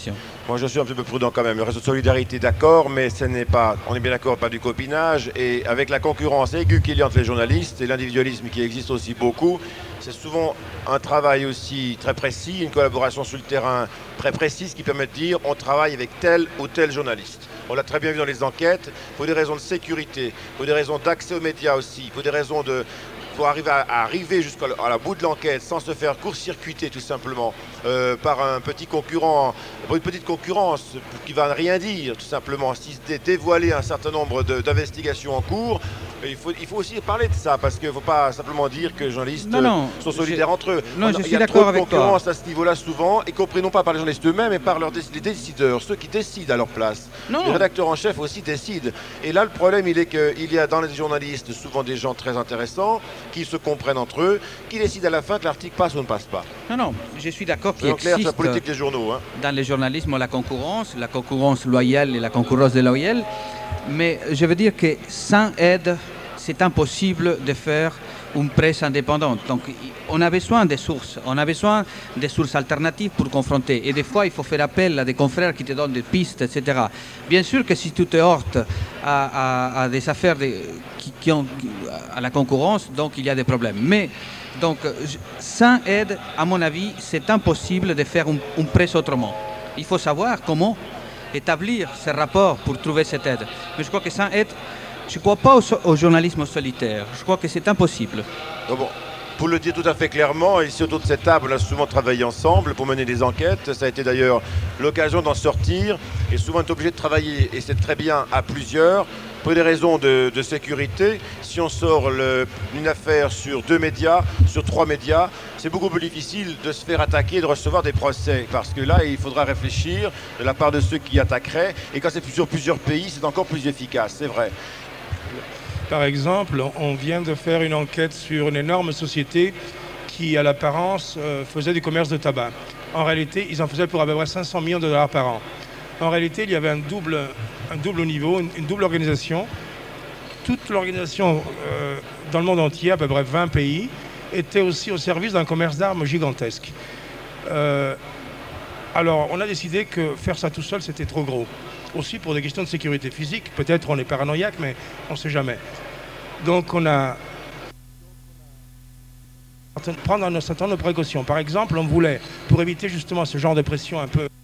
Moi, je suis un petit peu prudent quand même. Le réseau de solidarité, d'accord, mais ce n'est pas, on est bien d'accord, pas du copinage. Et avec la concurrence aiguë qu'il y a entre les journalistes et l'individualisme qui existe aussi beaucoup, c'est souvent un travail aussi très précis, une collaboration sur le terrain très précise qui permet de dire on travaille avec tel ou tel journaliste. On l'a très bien vu dans les enquêtes, pour des raisons de sécurité, pour des raisons d'accès aux médias aussi, pour des raisons pour arriver à arriver jusqu'à la bout de l'enquête sans se faire court-circuiter tout simplement par un petit concurrent, une petite concurrence qui ne va rien dire tout simplement, si dévoiler un certain nombre d'investigations en cours. Il faut aussi parler de ça parce qu'il ne faut pas simplement dire que les journalistes sont solidaires entre eux. Non, je suis d'accord avec toi. Il y a trop de concurrence à ce niveau-là souvent, y compris non pas par les journalistes eux-mêmes, mais par les décideurs, ceux qui décident à leur place. Les rédacteurs en chef aussi décident. Et là, le problème, il est qu'il y a dans les journalistes souvent des gens très intéressants qui se comprennent entre eux, qui décident à la fin que l'article passe ou ne passe pas. Non, je suis d'accord qu'il existe clair, c'est la politique des journaux. Dans le journalisme la concurrence loyale et la concurrence déloyale. Mais je veux dire que sans aide, c'est impossible de faire une presse indépendante. Donc, on a besoin des sources. On a besoin des sources alternatives pour confronter. Et des fois, il faut faire appel à des confrères qui te donnent des pistes, etc. Bien sûr que si tu te heurtes à des affaires qui ont à la concurrence, donc il y a des problèmes. Mais donc, sans aide, à mon avis, c'est impossible de faire une presse autrement. Il faut savoir comment établir ces rapports pour trouver cette aide. Mais je crois que sans aide, je ne crois pas au journalisme solitaire. Je crois que c'est impossible. Bon, pour le dire tout à fait clairement, ici autour de cette table, on a souvent travaillé ensemble pour mener des enquêtes. Ça a été d'ailleurs l'occasion d'en sortir. Et souvent, on est obligé de travailler, et c'est très bien, à plusieurs. Pour des raisons de sécurité, si on sort une affaire sur 2 médias, sur 3 médias, c'est beaucoup plus difficile de se faire attaquer et de recevoir des procès. Parce que là, il faudra réfléchir de la part de ceux qui attaqueraient. Et quand c'est sur plusieurs pays, c'est encore plus efficace, c'est vrai. Par exemple, on vient de faire une enquête sur une énorme société qui, à l'apparence, faisait du commerce de tabac. En réalité, ils en faisaient pour à peu près 500 millions de dollars par an. En réalité, il y avait un double niveau, une double organisation. Toute l'organisation dans le monde entier, à peu près 20 pays, était aussi au service d'un commerce d'armes gigantesque. Alors, on a décidé que faire ça tout seul, c'était trop gros. Aussi pour des questions de sécurité physique. Peut-être on est paranoïaque, mais on ne sait jamais. Donc, on a prendre un certain nombre de précautions. Par exemple, on voulait, pour éviter justement ce genre de pression un peu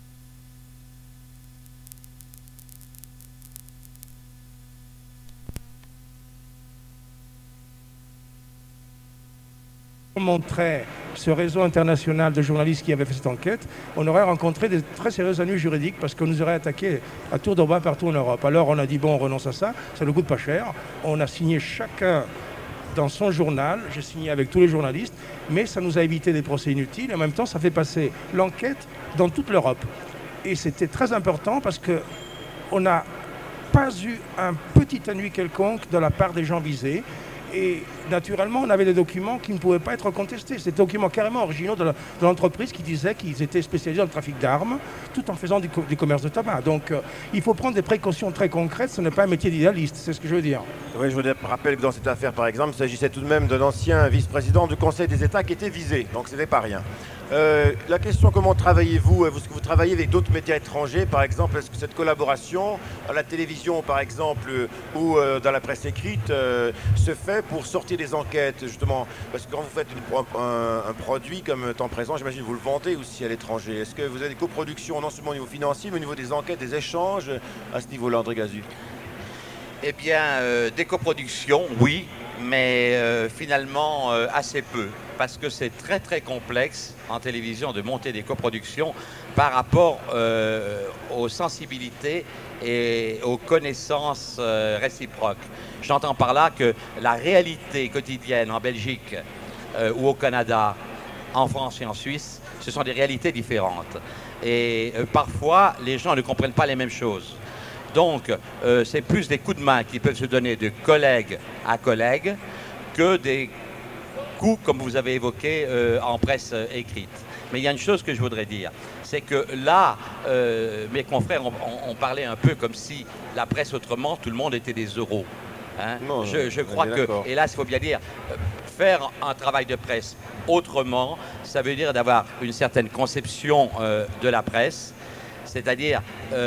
montrait ce réseau international de journalistes qui avait fait cette enquête, on aurait rencontré des très sérieux ennuis juridiques parce qu'on nous aurait attaqué à tour de bras partout en Europe. Alors on a dit bon, on renonce à ça, ça ne coûte pas cher. On a signé chacun dans son journal, j'ai signé avec tous les journalistes, mais ça nous a évité des procès inutiles et en même temps ça fait passer l'enquête dans toute l'Europe. Et c'était très important parce qu'on n'a pas eu un petit ennui quelconque de la part des gens visés. Et naturellement, on avait des documents qui ne pouvaient pas être contestés. C'était des documents carrément originaux de l'entreprise qui disasaient qu'ils étaient spécialisés dans le trafic d'armes, tout en faisant du commerce de tabac. Donc, il faut prendre des précautions très concrètes. Ce n'est pas un métier d'idéaliste, c'est ce que je veux dire. Oui, je vous rappelle que dans cette affaire, par exemple, il s'agissait tout de même d'un ancien vice-président du Conseil des États qui était visé. Donc, ce n'était pas rien. La question, comment travaillez-vous? Est-ce que vous travaillez avec d'autres médias étrangers, par exemple? Est-ce que cette collaboration à la télévision, par exemple, ou dans la presse écrite, se fait pour sortir des enquêtes, justement? Parce que quand vous faites un produit comme Temps Présent, j'imagine que vous le vendez aussi à l'étranger. Est-ce que vous avez des coproductions, non seulement au niveau financier, mais au niveau des enquêtes, des échanges, à ce niveau-là, André Gazu? Eh bien, des coproductions, oui, mais finalement assez peu. Parce que c'est très très complexe en télévision de monter des coproductions par rapport aux sensibilités et aux connaissances réciproques. J'entends par là que la réalité quotidienne en Belgique ou au Canada, en France et en Suisse, ce sont des réalités différentes. Et parfois, les gens ne comprennent pas les mêmes choses. Donc, c'est plus des coups de main qui peuvent se donner de collègue à collègue que des coups, comme vous avez évoqué, en presse écrite. Mais il y a une chose que je voudrais dire, c'est que là, mes confrères ont parlé un peu comme si la presse autrement, tout le monde était des euros. Hein? Non, je crois que, hélas, il faut bien dire, faire un travail de presse autrement, ça veut dire d'avoir une certaine conception de la presse, c'est-à-dire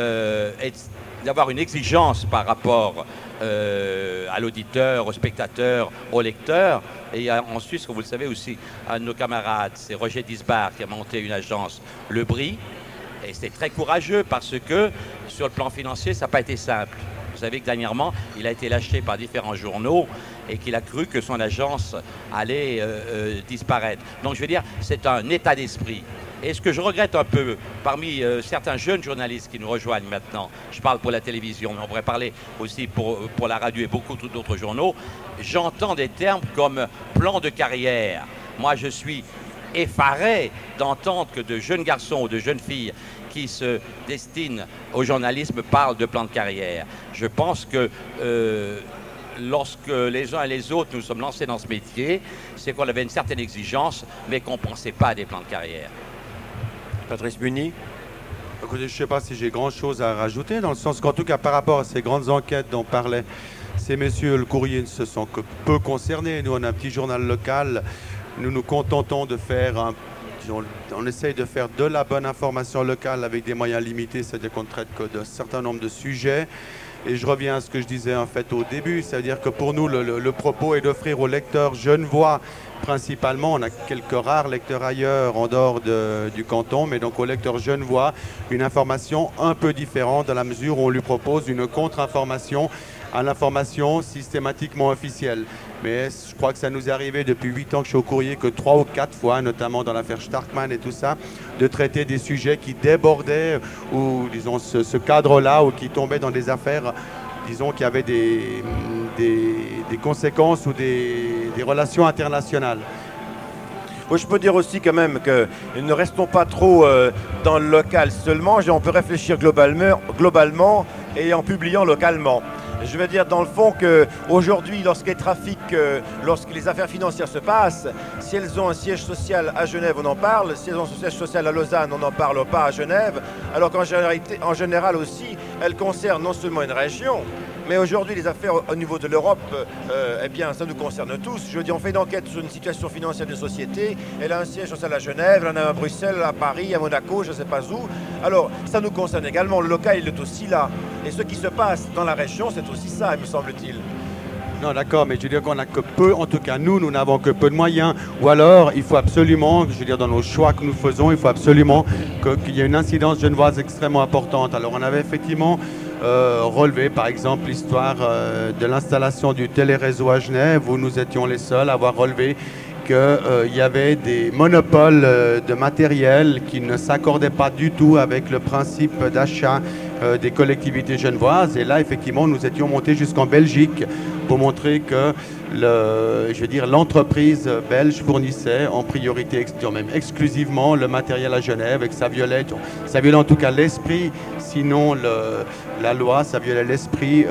d'avoir une exigence par rapport à l'auditeur, au spectateur, au lecteur. Et en Suisse, comme vous le savez aussi, un de nos camarades, c'est Roger Disbar qui a monté une agence, Le Brie. Et c'est très courageux parce que sur le plan financier, ça n'a pas été simple. Vous savez que dernièrement, il a été lâché par différents journaux et qu'il a cru que son agence allait disparaître. Donc je veux dire, c'est un état d'esprit. Et ce que je regrette un peu, parmi certains jeunes journalistes qui nous rejoignent maintenant, je parle pour la télévision, mais on pourrait parler aussi pour la radio et beaucoup d'autres journaux, j'entends des termes comme plan de carrière. Moi, je suis effaré d'entendre que de jeunes garçons ou de jeunes filles qui se destinent au journalisme parlent de plan de carrière. Je pense que lorsque les uns et les autres nous sommes lancés dans ce métier, c'est qu'on avait une certaine exigence, mais qu'on ne pensait pas à des plans de carrière. Patrice Muni. Écoutez, je ne sais pas si j'ai grand-chose à rajouter, dans le sens qu'en tout cas par rapport à ces grandes enquêtes dont parlaient ces messieurs, le courrier ne se sent que peu concerné. Nous, on a un petit journal local, nous nous contentons de faire on essaye de faire de la bonne information locale avec des moyens limités, c'est-à-dire qu'on ne traite que d'un certain nombre de sujets. Et je reviens à ce que je disais en fait au début, c'est-à-dire que pour nous, le propos est d'offrir aux lecteurs genevois, principalement, on a quelques rares lecteurs ailleurs en dehors du canton, mais donc aux lecteurs genevois, une information un peu différente dans la mesure où on lui propose une contre-information à l'information systématiquement officielle. Mais je crois que ça nous est arrivé depuis 8 ans que je suis au courrier que 3 ou 4 fois, notamment dans l'affaire Starkman et tout ça, de traiter des sujets qui débordaient ou disons ce cadre-là ou qui tombaient dans des affaires, disons qui avaient des conséquences ou des relations internationales. Oui, je peux dire aussi quand même que ne restons pas trop dans le local seulement, on peut réfléchir globalement et en publiant localement. Je veux dire dans le fond qu'aujourd'hui, lorsque les trafics, lorsque les affaires financières se passent, si elles ont un siège social à Genève, on en parle. Si elles ont un siège social à Lausanne, on n'en parle pas à Genève. Alors qu'en général aussi, elles concernent non seulement une région, mais aujourd'hui, les affaires au niveau de l'Europe, eh bien, ça nous concerne tous. Je veux dire, on fait une enquête sur une situation financière d'une société. Elle a un siège social à Genève, elle en a un à Bruxelles, à Paris, à Monaco, je ne sais pas où. Alors, ça nous concerne également. Le local, il est aussi là. Et ce qui se passe dans la région, c'est aussi ça, me semble-t-il. Non, d'accord, mais je veux dire qu'on n'a que peu, en tout cas nous n'avons que peu de moyens. Ou alors, il faut absolument, je veux dire, dans nos choix que nous faisons, il faut absolument qu'il y ait une incidence genevoise extrêmement importante. Alors, on avait effectivement relevé, par exemple, l'histoire de l'installation du téléréseau à Genève, où nous étions les seuls à avoir relevé qu'il y avait des monopoles de matériel qui ne s'accordaient pas du tout avec le principe d'achat des collectivités genevoises. Et là, effectivement, nous étions montés jusqu'en Belgique pour montrer que l'entreprise belge fournissait en priorité, même exclusivement, le matériel à Genève et que ça violait en tout cas l'esprit, sinon la loi, ça violait l'esprit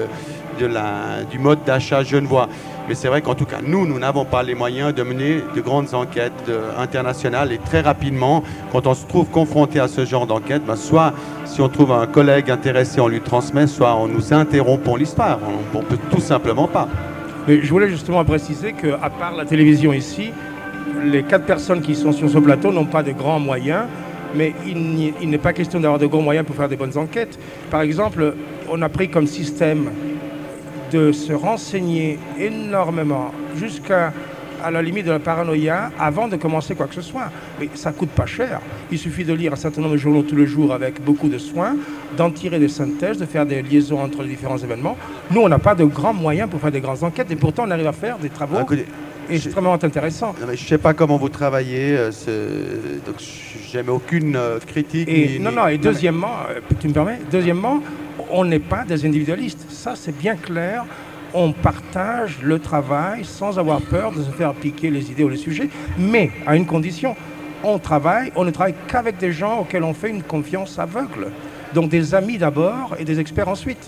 du mode d'achat genevois. Mais c'est vrai qu'en tout cas, nous n'avons pas les moyens de mener de grandes enquêtes internationales et très rapidement, quand on se trouve confronté à ce genre d'enquête, soit si on trouve un collègue intéressé, on lui transmet, soit on nous interrompons l'histoire. On ne peut tout simplement pas. Mais je voulais justement préciser qu'à part la télévision ici, les 4 personnes qui sont sur ce plateau n'ont pas de grands moyens, mais il n'est pas question d'avoir de grands moyens pour faire des bonnes enquêtes. Par exemple, on a pris comme système de se renseigner énormément jusqu'à la limite de la paranoïa avant de commencer quoi que ce soit. Mais ça coûte pas cher. Il suffit de lire un certain nombre de journaux tous les jours avec beaucoup de soin, d'en tirer des synthèses, de faire des liaisons entre les différents événements. Nous, on n'a pas de grands moyens pour faire des grandes enquêtes et pourtant on arrive à faire des travaux extrêmement intéressants. Je ne sais pas comment vous travaillez, donc j'aime aucune critique. Et deuxièmement, tu me permets, on n'est pas des individualistes. Ça, c'est bien clair. On partage le travail sans avoir peur de se faire piquer les idées ou les sujets, mais à une condition. On ne travaille qu'avec des gens auxquels on fait une confiance aveugle. Donc des amis d'abord et des experts ensuite.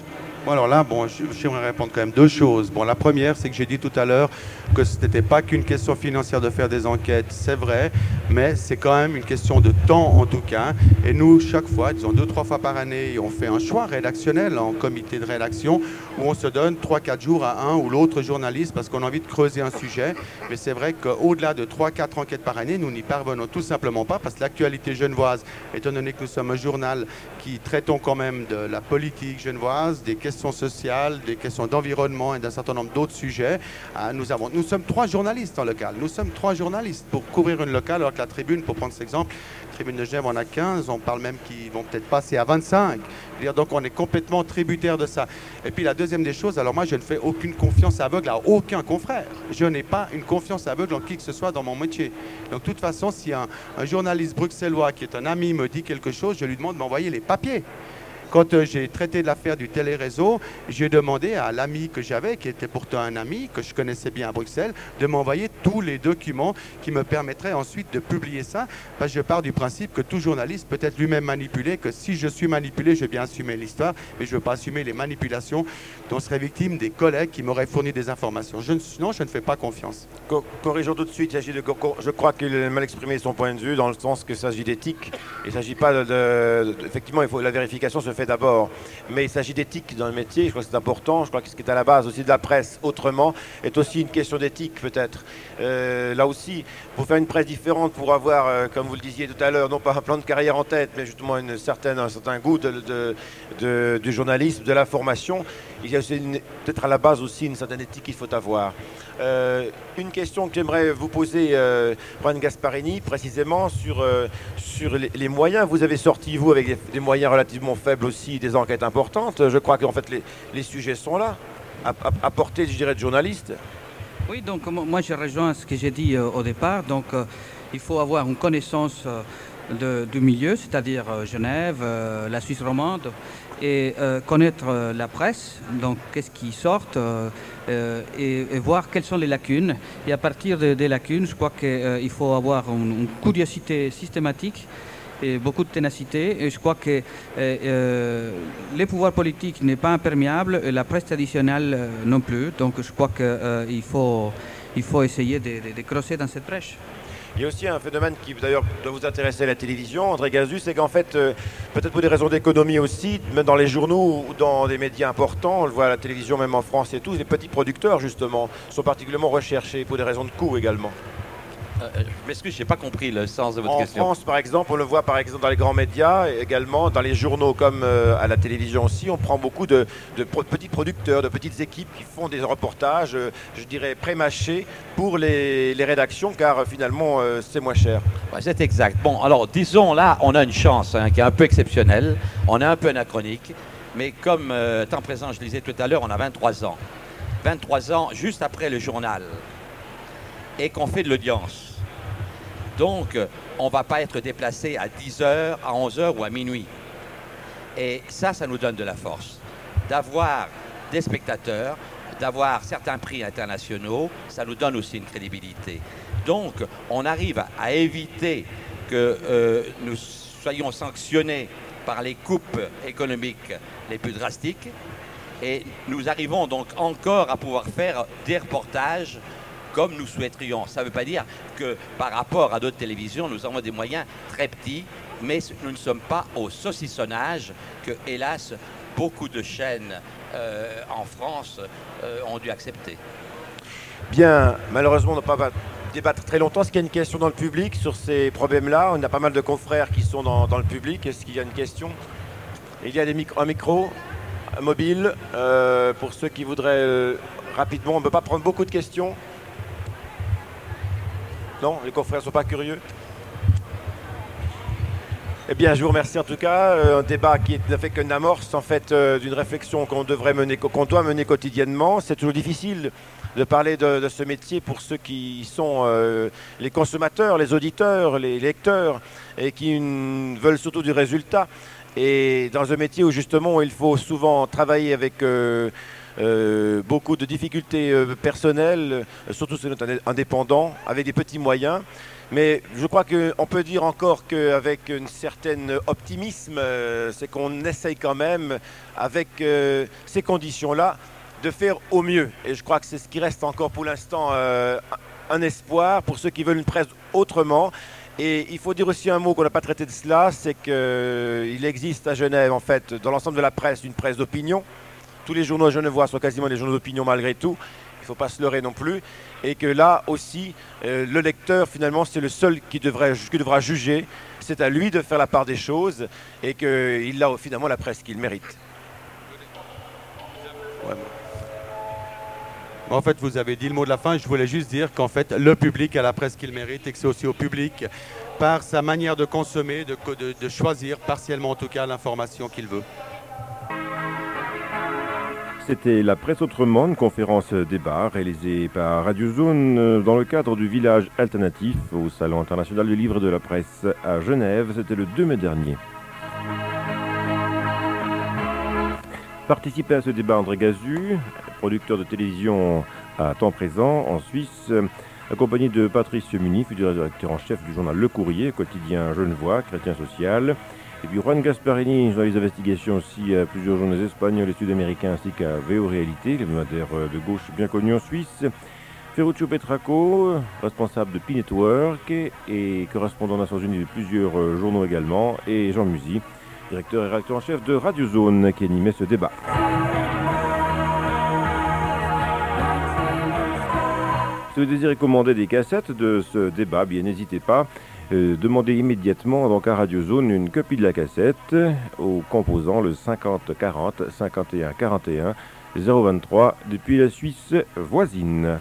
Bon, alors là, j'aimerais répondre quand même deux choses. Bon, la première, c'est que j'ai dit tout à l'heure que ce n'était pas qu'une question financière de faire des enquêtes, c'est vrai, mais c'est quand même une question de temps en tout cas. Et nous, chaque fois, disons 2-3 fois par année, on fait un choix rédactionnel en comité de rédaction où on se donne 3-4 jours à un ou l'autre journaliste parce qu'on a envie de creuser un sujet. Mais c'est vrai qu'au-delà de 3-4 enquêtes par année, nous n'y parvenons tout simplement pas parce que l'actualité genevoise, étant donné que nous sommes un journal qui traitons quand même de la politique genevoise, des questions sociales, des questions d'environnement et d'un certain nombre d'autres sujets. Nous sommes 3 journalistes en local. Nous sommes 3 journalistes pour couvrir une locale, alors que la tribune, pour prendre cet exemple, la tribune de Genève en a 15, on parle même qu'ils vont peut-être passer à 25. Donc on est complètement tributaire de ça. Et puis la deuxième des choses, alors moi je ne fais aucune confiance aveugle à aucun confrère. Je n'ai pas une confiance aveugle en qui que ce soit dans mon métier. Donc de toute façon, si un journaliste bruxellois qui est un ami me dit quelque chose, je lui demande de m'envoyer les papiers. Quand j'ai traité de l'affaire du téléréseau, j'ai demandé à l'ami que j'avais, qui était pourtant un ami que je connaissais bien à Bruxelles, de m'envoyer tous les documents qui me permettraient ensuite de publier ça. Parce que je pars du principe que tout journaliste peut être lui-même manipulé, que si je suis manipulé, je vais bien assumer l'histoire, mais je ne veux pas assumer les manipulations dont seraient victimes des collègues qui m'auraient fourni des informations. Sinon, je ne fais pas confiance. Corrigeons tout de suite, je crois qu'il a mal exprimé son point de vue dans le sens qu'il s'agit d'éthique. Il ne s'agit pas effectivement, la vérification se fait d'abord, mais il s'agit d'éthique dans le métier, je crois que c'est important, je crois que ce qui est à la base aussi de la presse autrement est aussi une question d'éthique peut-être. Là aussi, pour faire une presse différente, pour avoir, comme vous le disiez tout à l'heure, non pas un plan de carrière en tête, mais justement un certain goût du journalisme, de l'information, il y a peut-être à la base aussi une certaine éthique qu'il faut avoir. Une question que j'aimerais vous poser, Juan Gasparini, précisément sur les moyens. Vous avez sorti, vous, avec des moyens relativement faibles aussi, des enquêtes importantes. Je crois qu'en fait, les sujets sont là, à portée, je dirais, de journalistes. Oui, donc moi je rejoins ce que j'ai dit au départ. Donc il faut avoir une connaissance du milieu, c'est-à-dire Genève, la Suisse romande, et connaître la presse, donc qu'est-ce qui sort, et voir quelles sont les lacunes. Et à partir des lacunes, je crois qu'il faut avoir une curiosité systématique et beaucoup de ténacité. Et je crois que les pouvoirs politiques n'est pas imperméable et la presse traditionnelle non plus. Donc je crois qu'il faut essayer de creuser dans cette brèche. Il y a aussi un phénomène qui d'ailleurs doit vous intéresser à la télévision, André Gazu, c'est qu'en fait, peut-être pour des raisons d'économie aussi, même dans les journaux ou dans des médias importants, on le voit à la télévision, même en France et tout, les petits producteurs justement sont particulièrement recherchés pour des raisons de coût également. Je m'excuse, je n'ai pas compris le sens de votre question. En France, par exemple, on le voit par exemple dans les grands médias, et également dans les journaux comme à la télévision aussi, on prend beaucoup de petits producteurs, de petites équipes qui font des reportages, je dirais pré-mâchés pour les rédactions, car finalement c'est moins cher. Ouais, c'est exact. Bon, alors disons là, on a une chance qui est un peu exceptionnelle, on est un peu anachronique, mais comme temps présent, je disais tout à l'heure, on a 23 ans. 23 ans juste après le journal, et qu'on fait de l'audience. Donc, on ne va pas être déplacé à 10h, à 11h ou à minuit. Et ça nous donne de la force. D'avoir des spectateurs, d'avoir certains prix internationaux, ça nous donne aussi une crédibilité. Donc, on arrive à éviter que nous soyons sanctionnés par les coupes économiques les plus drastiques. Et nous arrivons donc encore à pouvoir faire des reportages comme nous souhaiterions. Ça ne veut pas dire que par rapport à d'autres télévisions, nous avons des moyens très petits, mais nous ne sommes pas au saucissonnage que, hélas, beaucoup de chaînes en France ont dû accepter. Bien, malheureusement, on ne va pas débattre très longtemps. Est-ce qu'il y a une question dans le public sur ces problèmes-là? On a pas mal de confrères qui sont dans le public. Est-ce qu'il y a une question? Il y a un micro mobile pour ceux qui voudraient rapidement. On ne peut pas prendre beaucoup de questions. Non, les confrères ne sont pas curieux. Eh bien, je vous remercie en tout cas. Un débat qui n'a fait qu'une amorce en fait d'une réflexion qu'on doit mener quotidiennement. C'est toujours difficile de parler de ce métier pour ceux qui sont les consommateurs, les auditeurs, les lecteurs et qui veulent surtout du résultat. Et dans un métier où justement il faut souvent travailler avec beaucoup de difficultés personnelles, surtout si on est indépendant, avec des petits moyens. Mais je crois qu'on peut dire encore qu'avec un certain optimisme, c'est qu'on essaye quand même, avec ces conditions-là, de faire au mieux. Et je crois que c'est ce qui reste encore pour l'instant un espoir pour ceux qui veulent une presse autrement. Et il faut dire aussi un mot qu'on n'a pas traité de cela, c'est qu'il existe à Genève, en fait, dans l'ensemble de la presse, une presse d'opinion. Tous les journaux genevois sont quasiment des journaux d'opinion malgré tout. Il ne faut pas se leurrer non plus. Et que là aussi, le lecteur, finalement, c'est le seul qui devra juger. C'est à lui de faire la part des choses et qu'il a finalement la presse qu'il mérite. Ouais. En fait, vous avez dit le mot de la fin. Je voulais juste dire qu'en fait, le public a la presse qu'il mérite et que c'est aussi au public, par sa manière de consommer, de choisir partiellement en tout cas l'information qu'il veut. C'était la presse autrement, une conférence débat réalisée par Radio Zone dans le cadre du village alternatif au Salon international du livre et de la presse à Genève. C'était le 2 mai dernier. Participait à ce débat André Gazu, producteur de télévision à temps présent en Suisse, accompagné de Patrice Muni, futur rédacteur en chef du journal Le Courrier, quotidien genevois, chrétien social. Et puis Juan Gasparini, journaliste d'investigation aussi à plusieurs journaux espagnols et sud-américains, ainsi qu'à VO Réalité, l'hebdomadaire de gauche bien connu en Suisse. Ferruccio Petracco, responsable de P-Network et correspondant aux Nations Unies de plusieurs journaux également. Et Jean Musy, directeur et rédacteur en chef de Radio Zone, qui animait ce débat. Si vous désirez commander des cassettes de ce débat, bien n'hésitez pas. Demandez immédiatement donc à Radio Zone une copie de la cassette au composant le 50 40 51 41 023 depuis la Suisse voisine.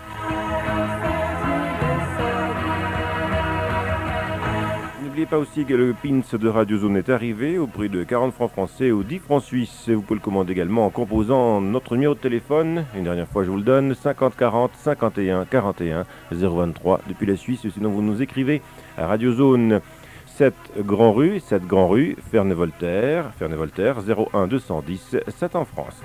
N'oubliez pas aussi que le pins de Radio Zone est arrivé au prix de 40 francs français ou 10 francs suisses. Vous pouvez le commander également en composant notre numéro de téléphone. Une dernière fois, je vous le donne, 50 40 51 41 023 depuis la Suisse. Sinon, vous nous écrivez à Radio Zone 7 Grand Rue, Ferney-Voltaire, 01 210 7 en France.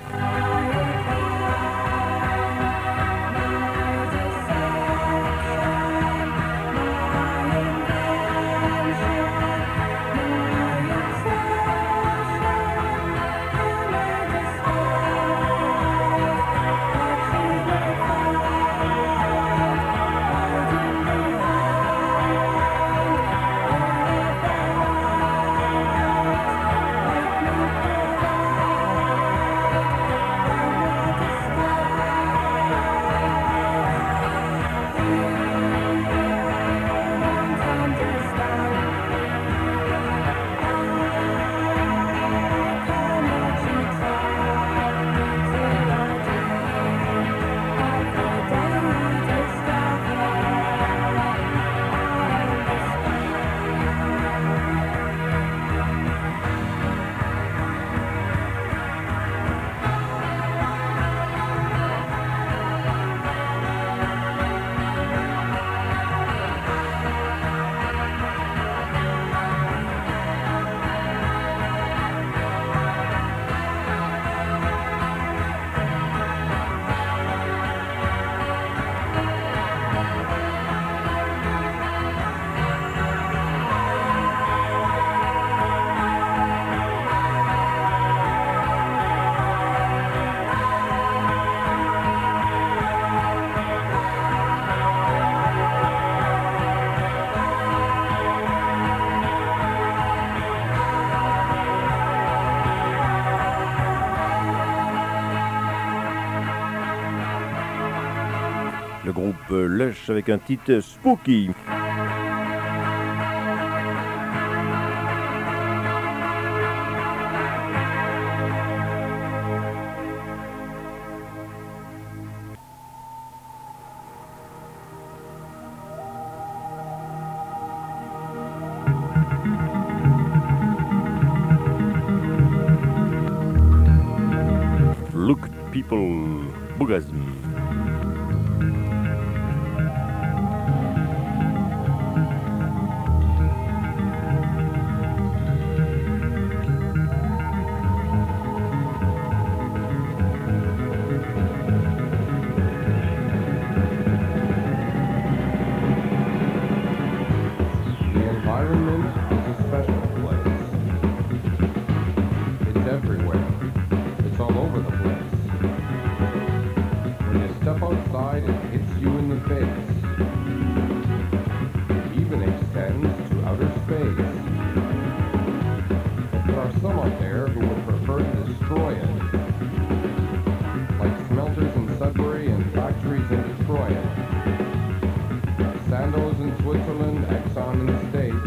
Le groupe Lush avec un titre Spooky. Look People Bougasm. all over the place. When you step outside, it hits you in the face. It even extends to outer space. But there are some out there who would prefer to destroy it. Like smelters in Sudbury and factories in Detroit. Sandoz in Switzerland, Exxon in the States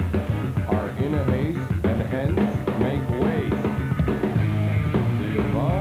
are in a haste and hence make waste. Do you buy?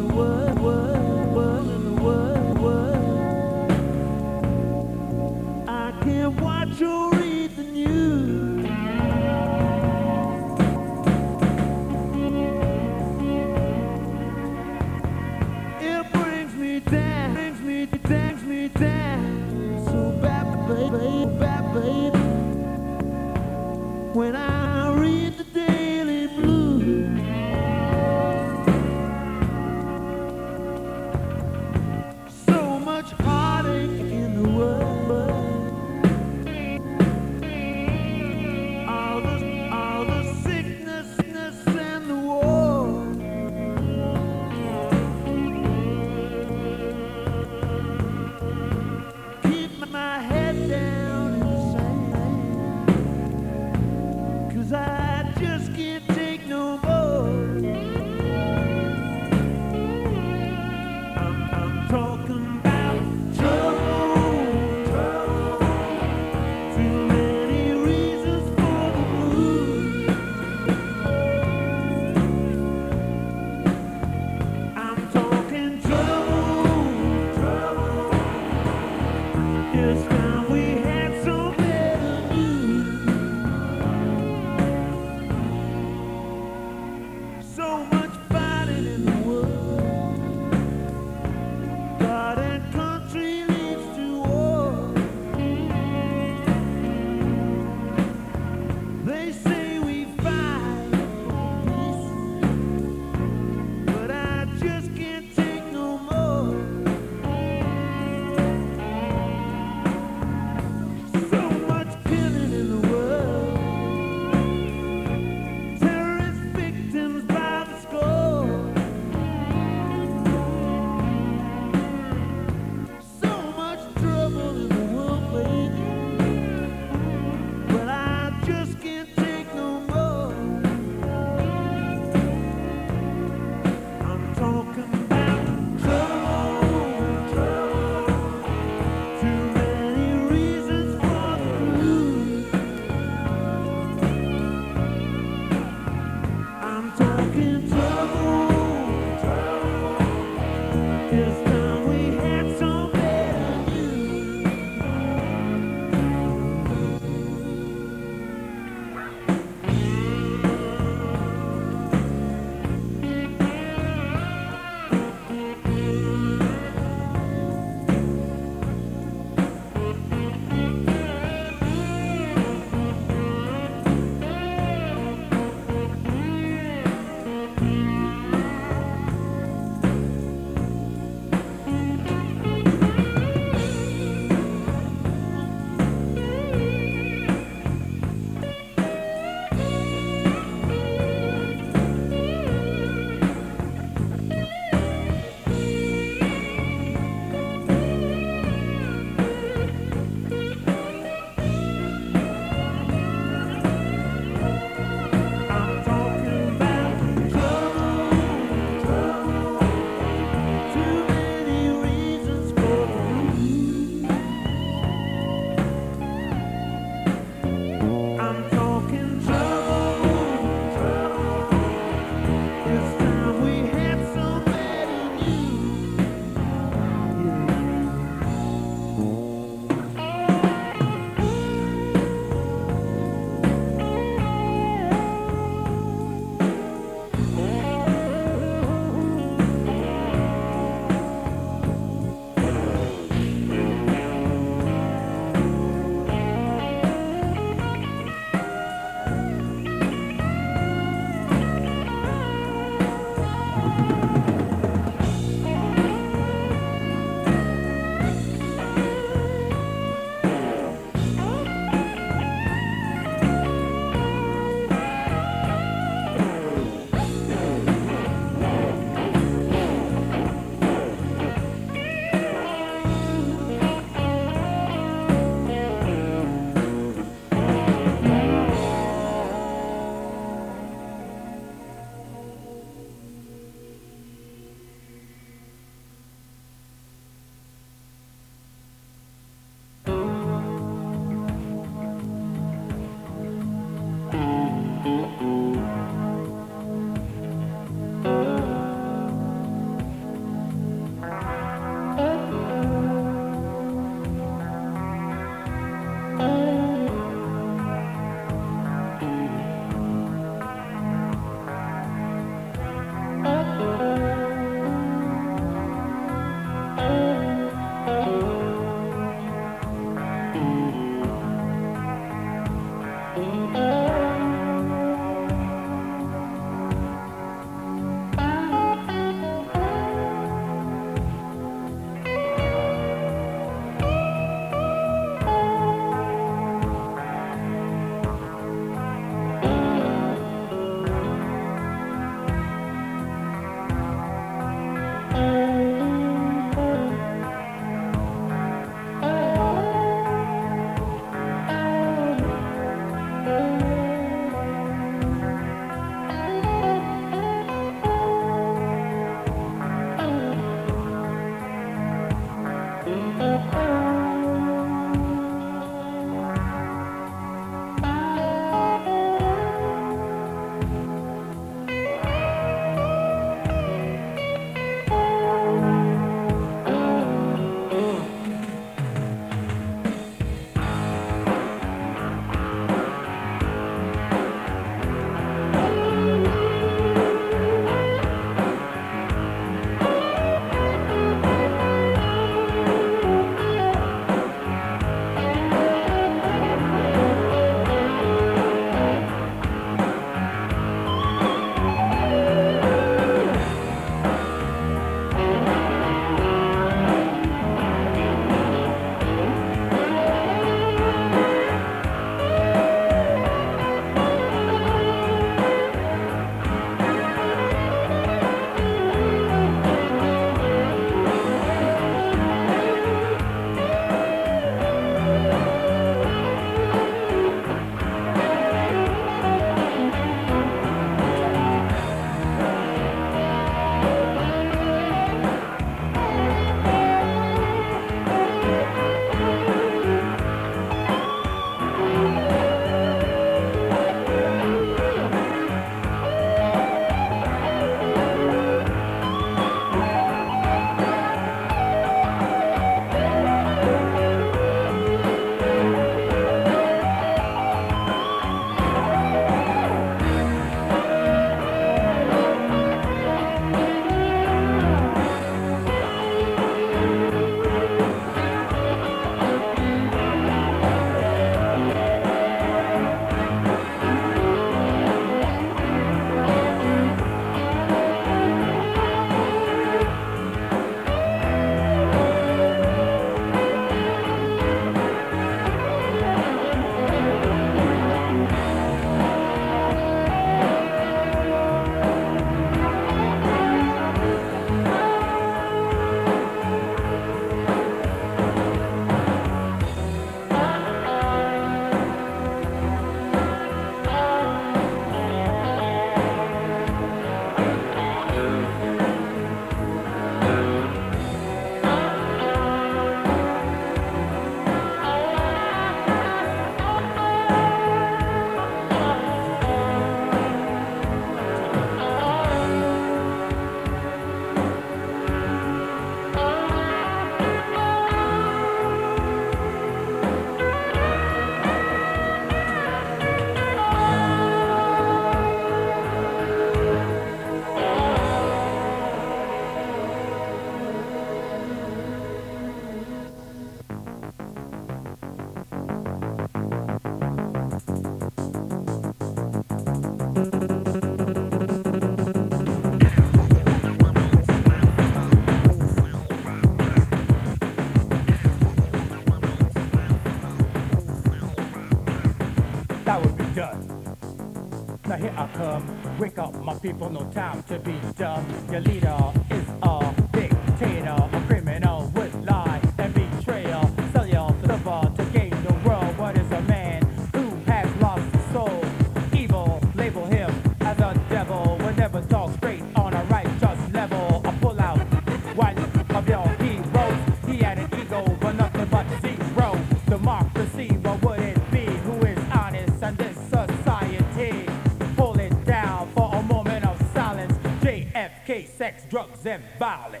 come. Wake up, my people, no time to be dumb. Your leader is a dictator, a criminal with lie and betrayal. Sell your silver to gain the world. What is a man who has lost his soul? Evil, label him as a devil. Will never talk straight on a righteous level. I pull out one of your heroes. He had an ego, but nothing but zero. Democracy, what would it be? Who is honest in this society? Pull it down for a moment of silence. JFK, sex, drugs, and violence.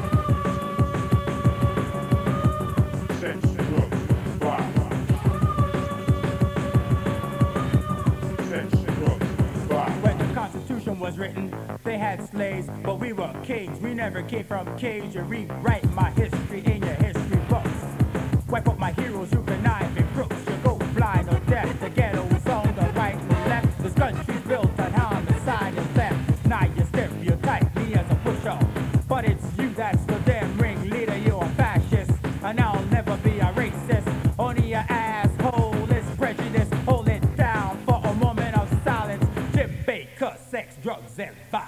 Sex, drugs, violence. Sex, drugs, violence. When the Constitution was written, they had slaves, but we were kings. We never came from caves. You rewrite my history in your history books. Wipe up my heroes, you connive and crooks. You go blind or deaf. The ghetto's on the right and left. This country's built on homicide and theft. Now you stereotype me as a pusher, but it's you that's the damn ringleader. You're a fascist, and I'll never be a racist. Only your asshole is prejudice. Hold it down for a moment of silence. Jim Baker, sex, drugs, and violence.